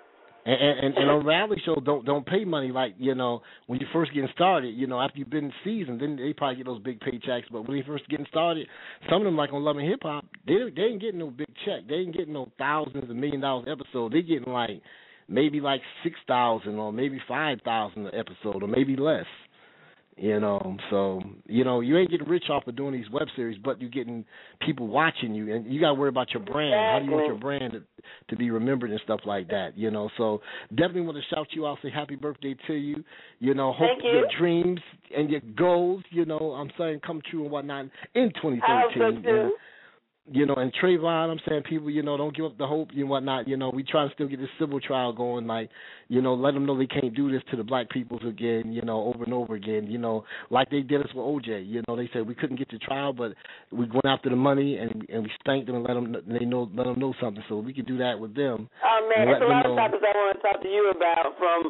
And, and and on reality shows don't don't pay money like, you know, when you first getting started. You know, after you've been seasoned, then they probably get those big paychecks. But when they first getting started, some of them like on Love and Hip Hop, they they ain't getting no big check. They ain't getting no thousands of million dollars episode. They getting like maybe like six thousand or maybe five thousand an episode or maybe less. You know, so, you know, you ain't getting rich off of doing these web series, but you're getting people watching you, and you got to worry about your brand. Exactly. How do you want your brand to, to be remembered and stuff like that, you know? So definitely want to shout you out, say happy birthday to you. You know, hope you. your dreams and your goals, you know, I'm saying come true and whatnot in twenty thirteen. I hope so too. You know, and Trayvon, I'm saying, people, you know, don't give up the hope and whatnot. You know, we try to still get this civil trial going, like, you know, let them know they can't do this to the black peoples again, you know, over and over again, you know, like they did us with O J. You know, they said we couldn't get to trial, but we went after the money and and we spanked them and let them, they know, let them know something. So we could do that with them. Oh, man, there's a lot of topics I want to talk to you about from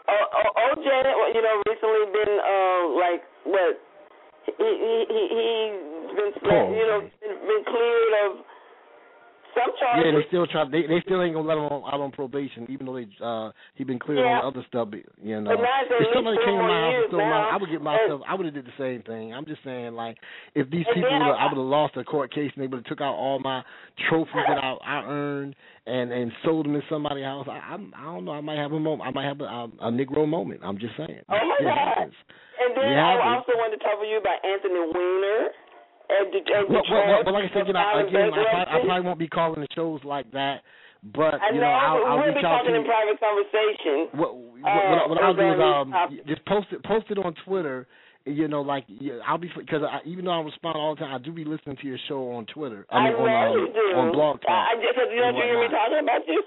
O J, you know, recently been, uh, like, what, He he he he's been oh. you know been cleared of some charges. Yeah, they still try. They they still ain't gonna let him on, out on probation, even though they uh he been cleared yeah. on other stuff. You know, but now if somebody came to my house and stole now, my, I would get myself. I would have did the same thing. I'm just saying, like, if these people, would I, I would have lost a court case and they would have took out all my trophies that I, I earned and and sold them in somebody's house. I I'm, I don't know. I might have a moment. I might have a, a, a Negro moment. I'm just saying. Oh my it God. Happens. And then yeah, I also wanted to talk to you about Anthony Weiner. And, and well, well, well, well, like I said, you know, again, I probably, I probably won't be calling the shows like that, but I you know, know, I'll, I'll we'll reach be out talking to in private conversation. What, what, uh, what, what I'll do is um, topics. just post it, post it on Twitter. You know, like yeah, I'll be because even though I respond all the time, I do be listening to your show on Twitter. I mean, I on know um, you do. on Blog Talk. I just you don't hear me talking about you.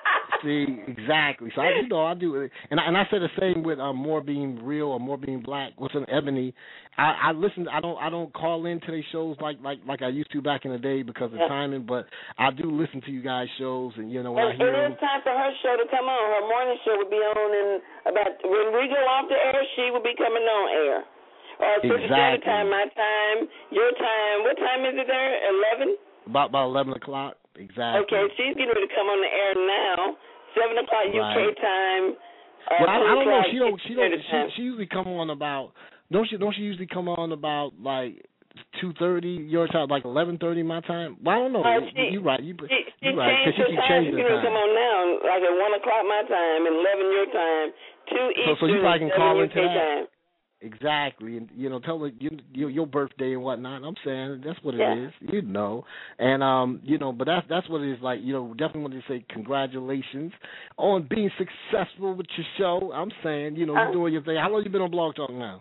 See, exactly. So I, you know, I do, and I, and I say the same with um, More Being Real or More Being Black. What's an Ebony? I, I listen. I don't. I don't call into these shows like like like I used to back in the day because of yeah. timing. But I do listen to you guys' shows, and you know when and, I hear and them, it's time for her show to come on. Her morning show will be on in about when we go off the air. She will be coming on air. Uh, Central Standard Time, my time, your time. What time is it there? Eleven. About about eleven o'clock. Exactly. Okay, she's getting ready to come on the air now. Seven o'clock U K right. time. Uh, well, I, I don't know. She don't. She don't. She, she usually come on about. Don't she? Don't she usually come on about like two thirty your time, like eleven thirty my time? Well, I don't know. Uh, you, you right. You, she, you she right. Because she keep changing the time. Come on now, like at one o'clock my time and eleven your time, two Eastern. So, so you probably can call into that. Time. Exactly, and you know, tell her you, you, your birthday and whatnot. I'm saying that's what it yeah. is, you know, and um, you know, but that's that's what it is like. You know, definitely want to say congratulations on being successful with your show. I'm saying, you know, uh, you're doing your thing. How long you been on Blog Talk now?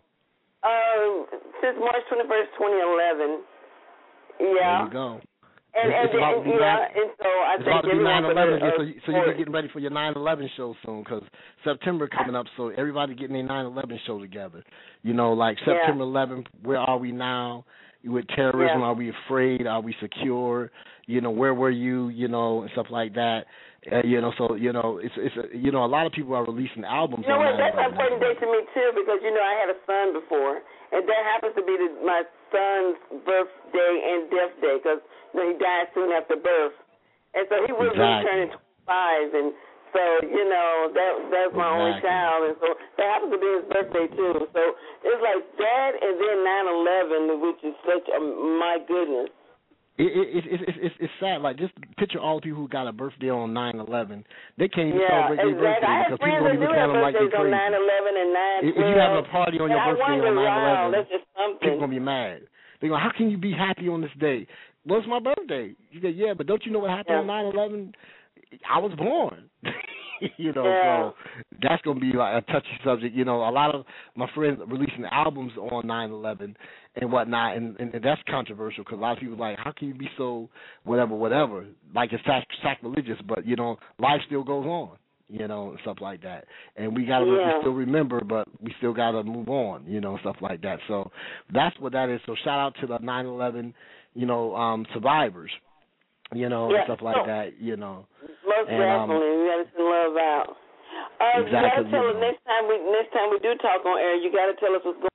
Um, since March twenty-first, twenty eleven. Yeah. There you go. And, and, it's about and, yeah, and so I it's think about to be nine eleven, uh, so, so you're getting ready for your nine eleven show soon, because September coming up, so everybody getting their nine eleven show together. You know, like September eleventh, where are we now? With terrorism, yeah. are we afraid? Are we secure? You know, where were you? You know, and stuff like that. Uh, you know, so you know, it's it's a, you know, a lot of people are releasing albums. You know what? That's an now. important day to me too, because you know I had a son before, and that happens to be the, my son's birthday and death day, because you know, he died soon after birth, and so he was exactly. turning twenty-five, and so you know that that's my exactly. only child, and so that happens to be his birthday too. So it's like that, and then nine eleven, which is such a my goodness. It, it, it, it, it's it's sad. Like, just picture all the people who got a birthday on nine eleven. They can't even yeah, celebrate their exactly. birthday because people don't even count them like they're crazy. nine eleven and nine if, if you having a party on your and birthday wonder, on nine eleven, wow, that's just something. people gonna be mad. They go, how can you be happy on this day? Well, it's my birthday. You say, yeah, but don't you know what happened yeah. on nine eleven? I was born. you know, yeah. so that's going to be like a touchy subject. You know, a lot of my friends are releasing albums on nine eleven and whatnot, and, and, and that's controversial because a lot of people are like, how can you be so whatever, whatever? Like it's sac- sacrilegious, but, you know, life still goes on, you know, and stuff like that. And we got to yeah. we still remember, but we still got to move on, you know, stuff like that. So that's what that is. So shout out to the nine eleven, you know, um, survivors. You know, yeah. and stuff like so, that, you know. Most and, definitely. Um, we got to send love out. Uh, exactly. You got to tell us next time we next time we do talk on air, you got to tell us what's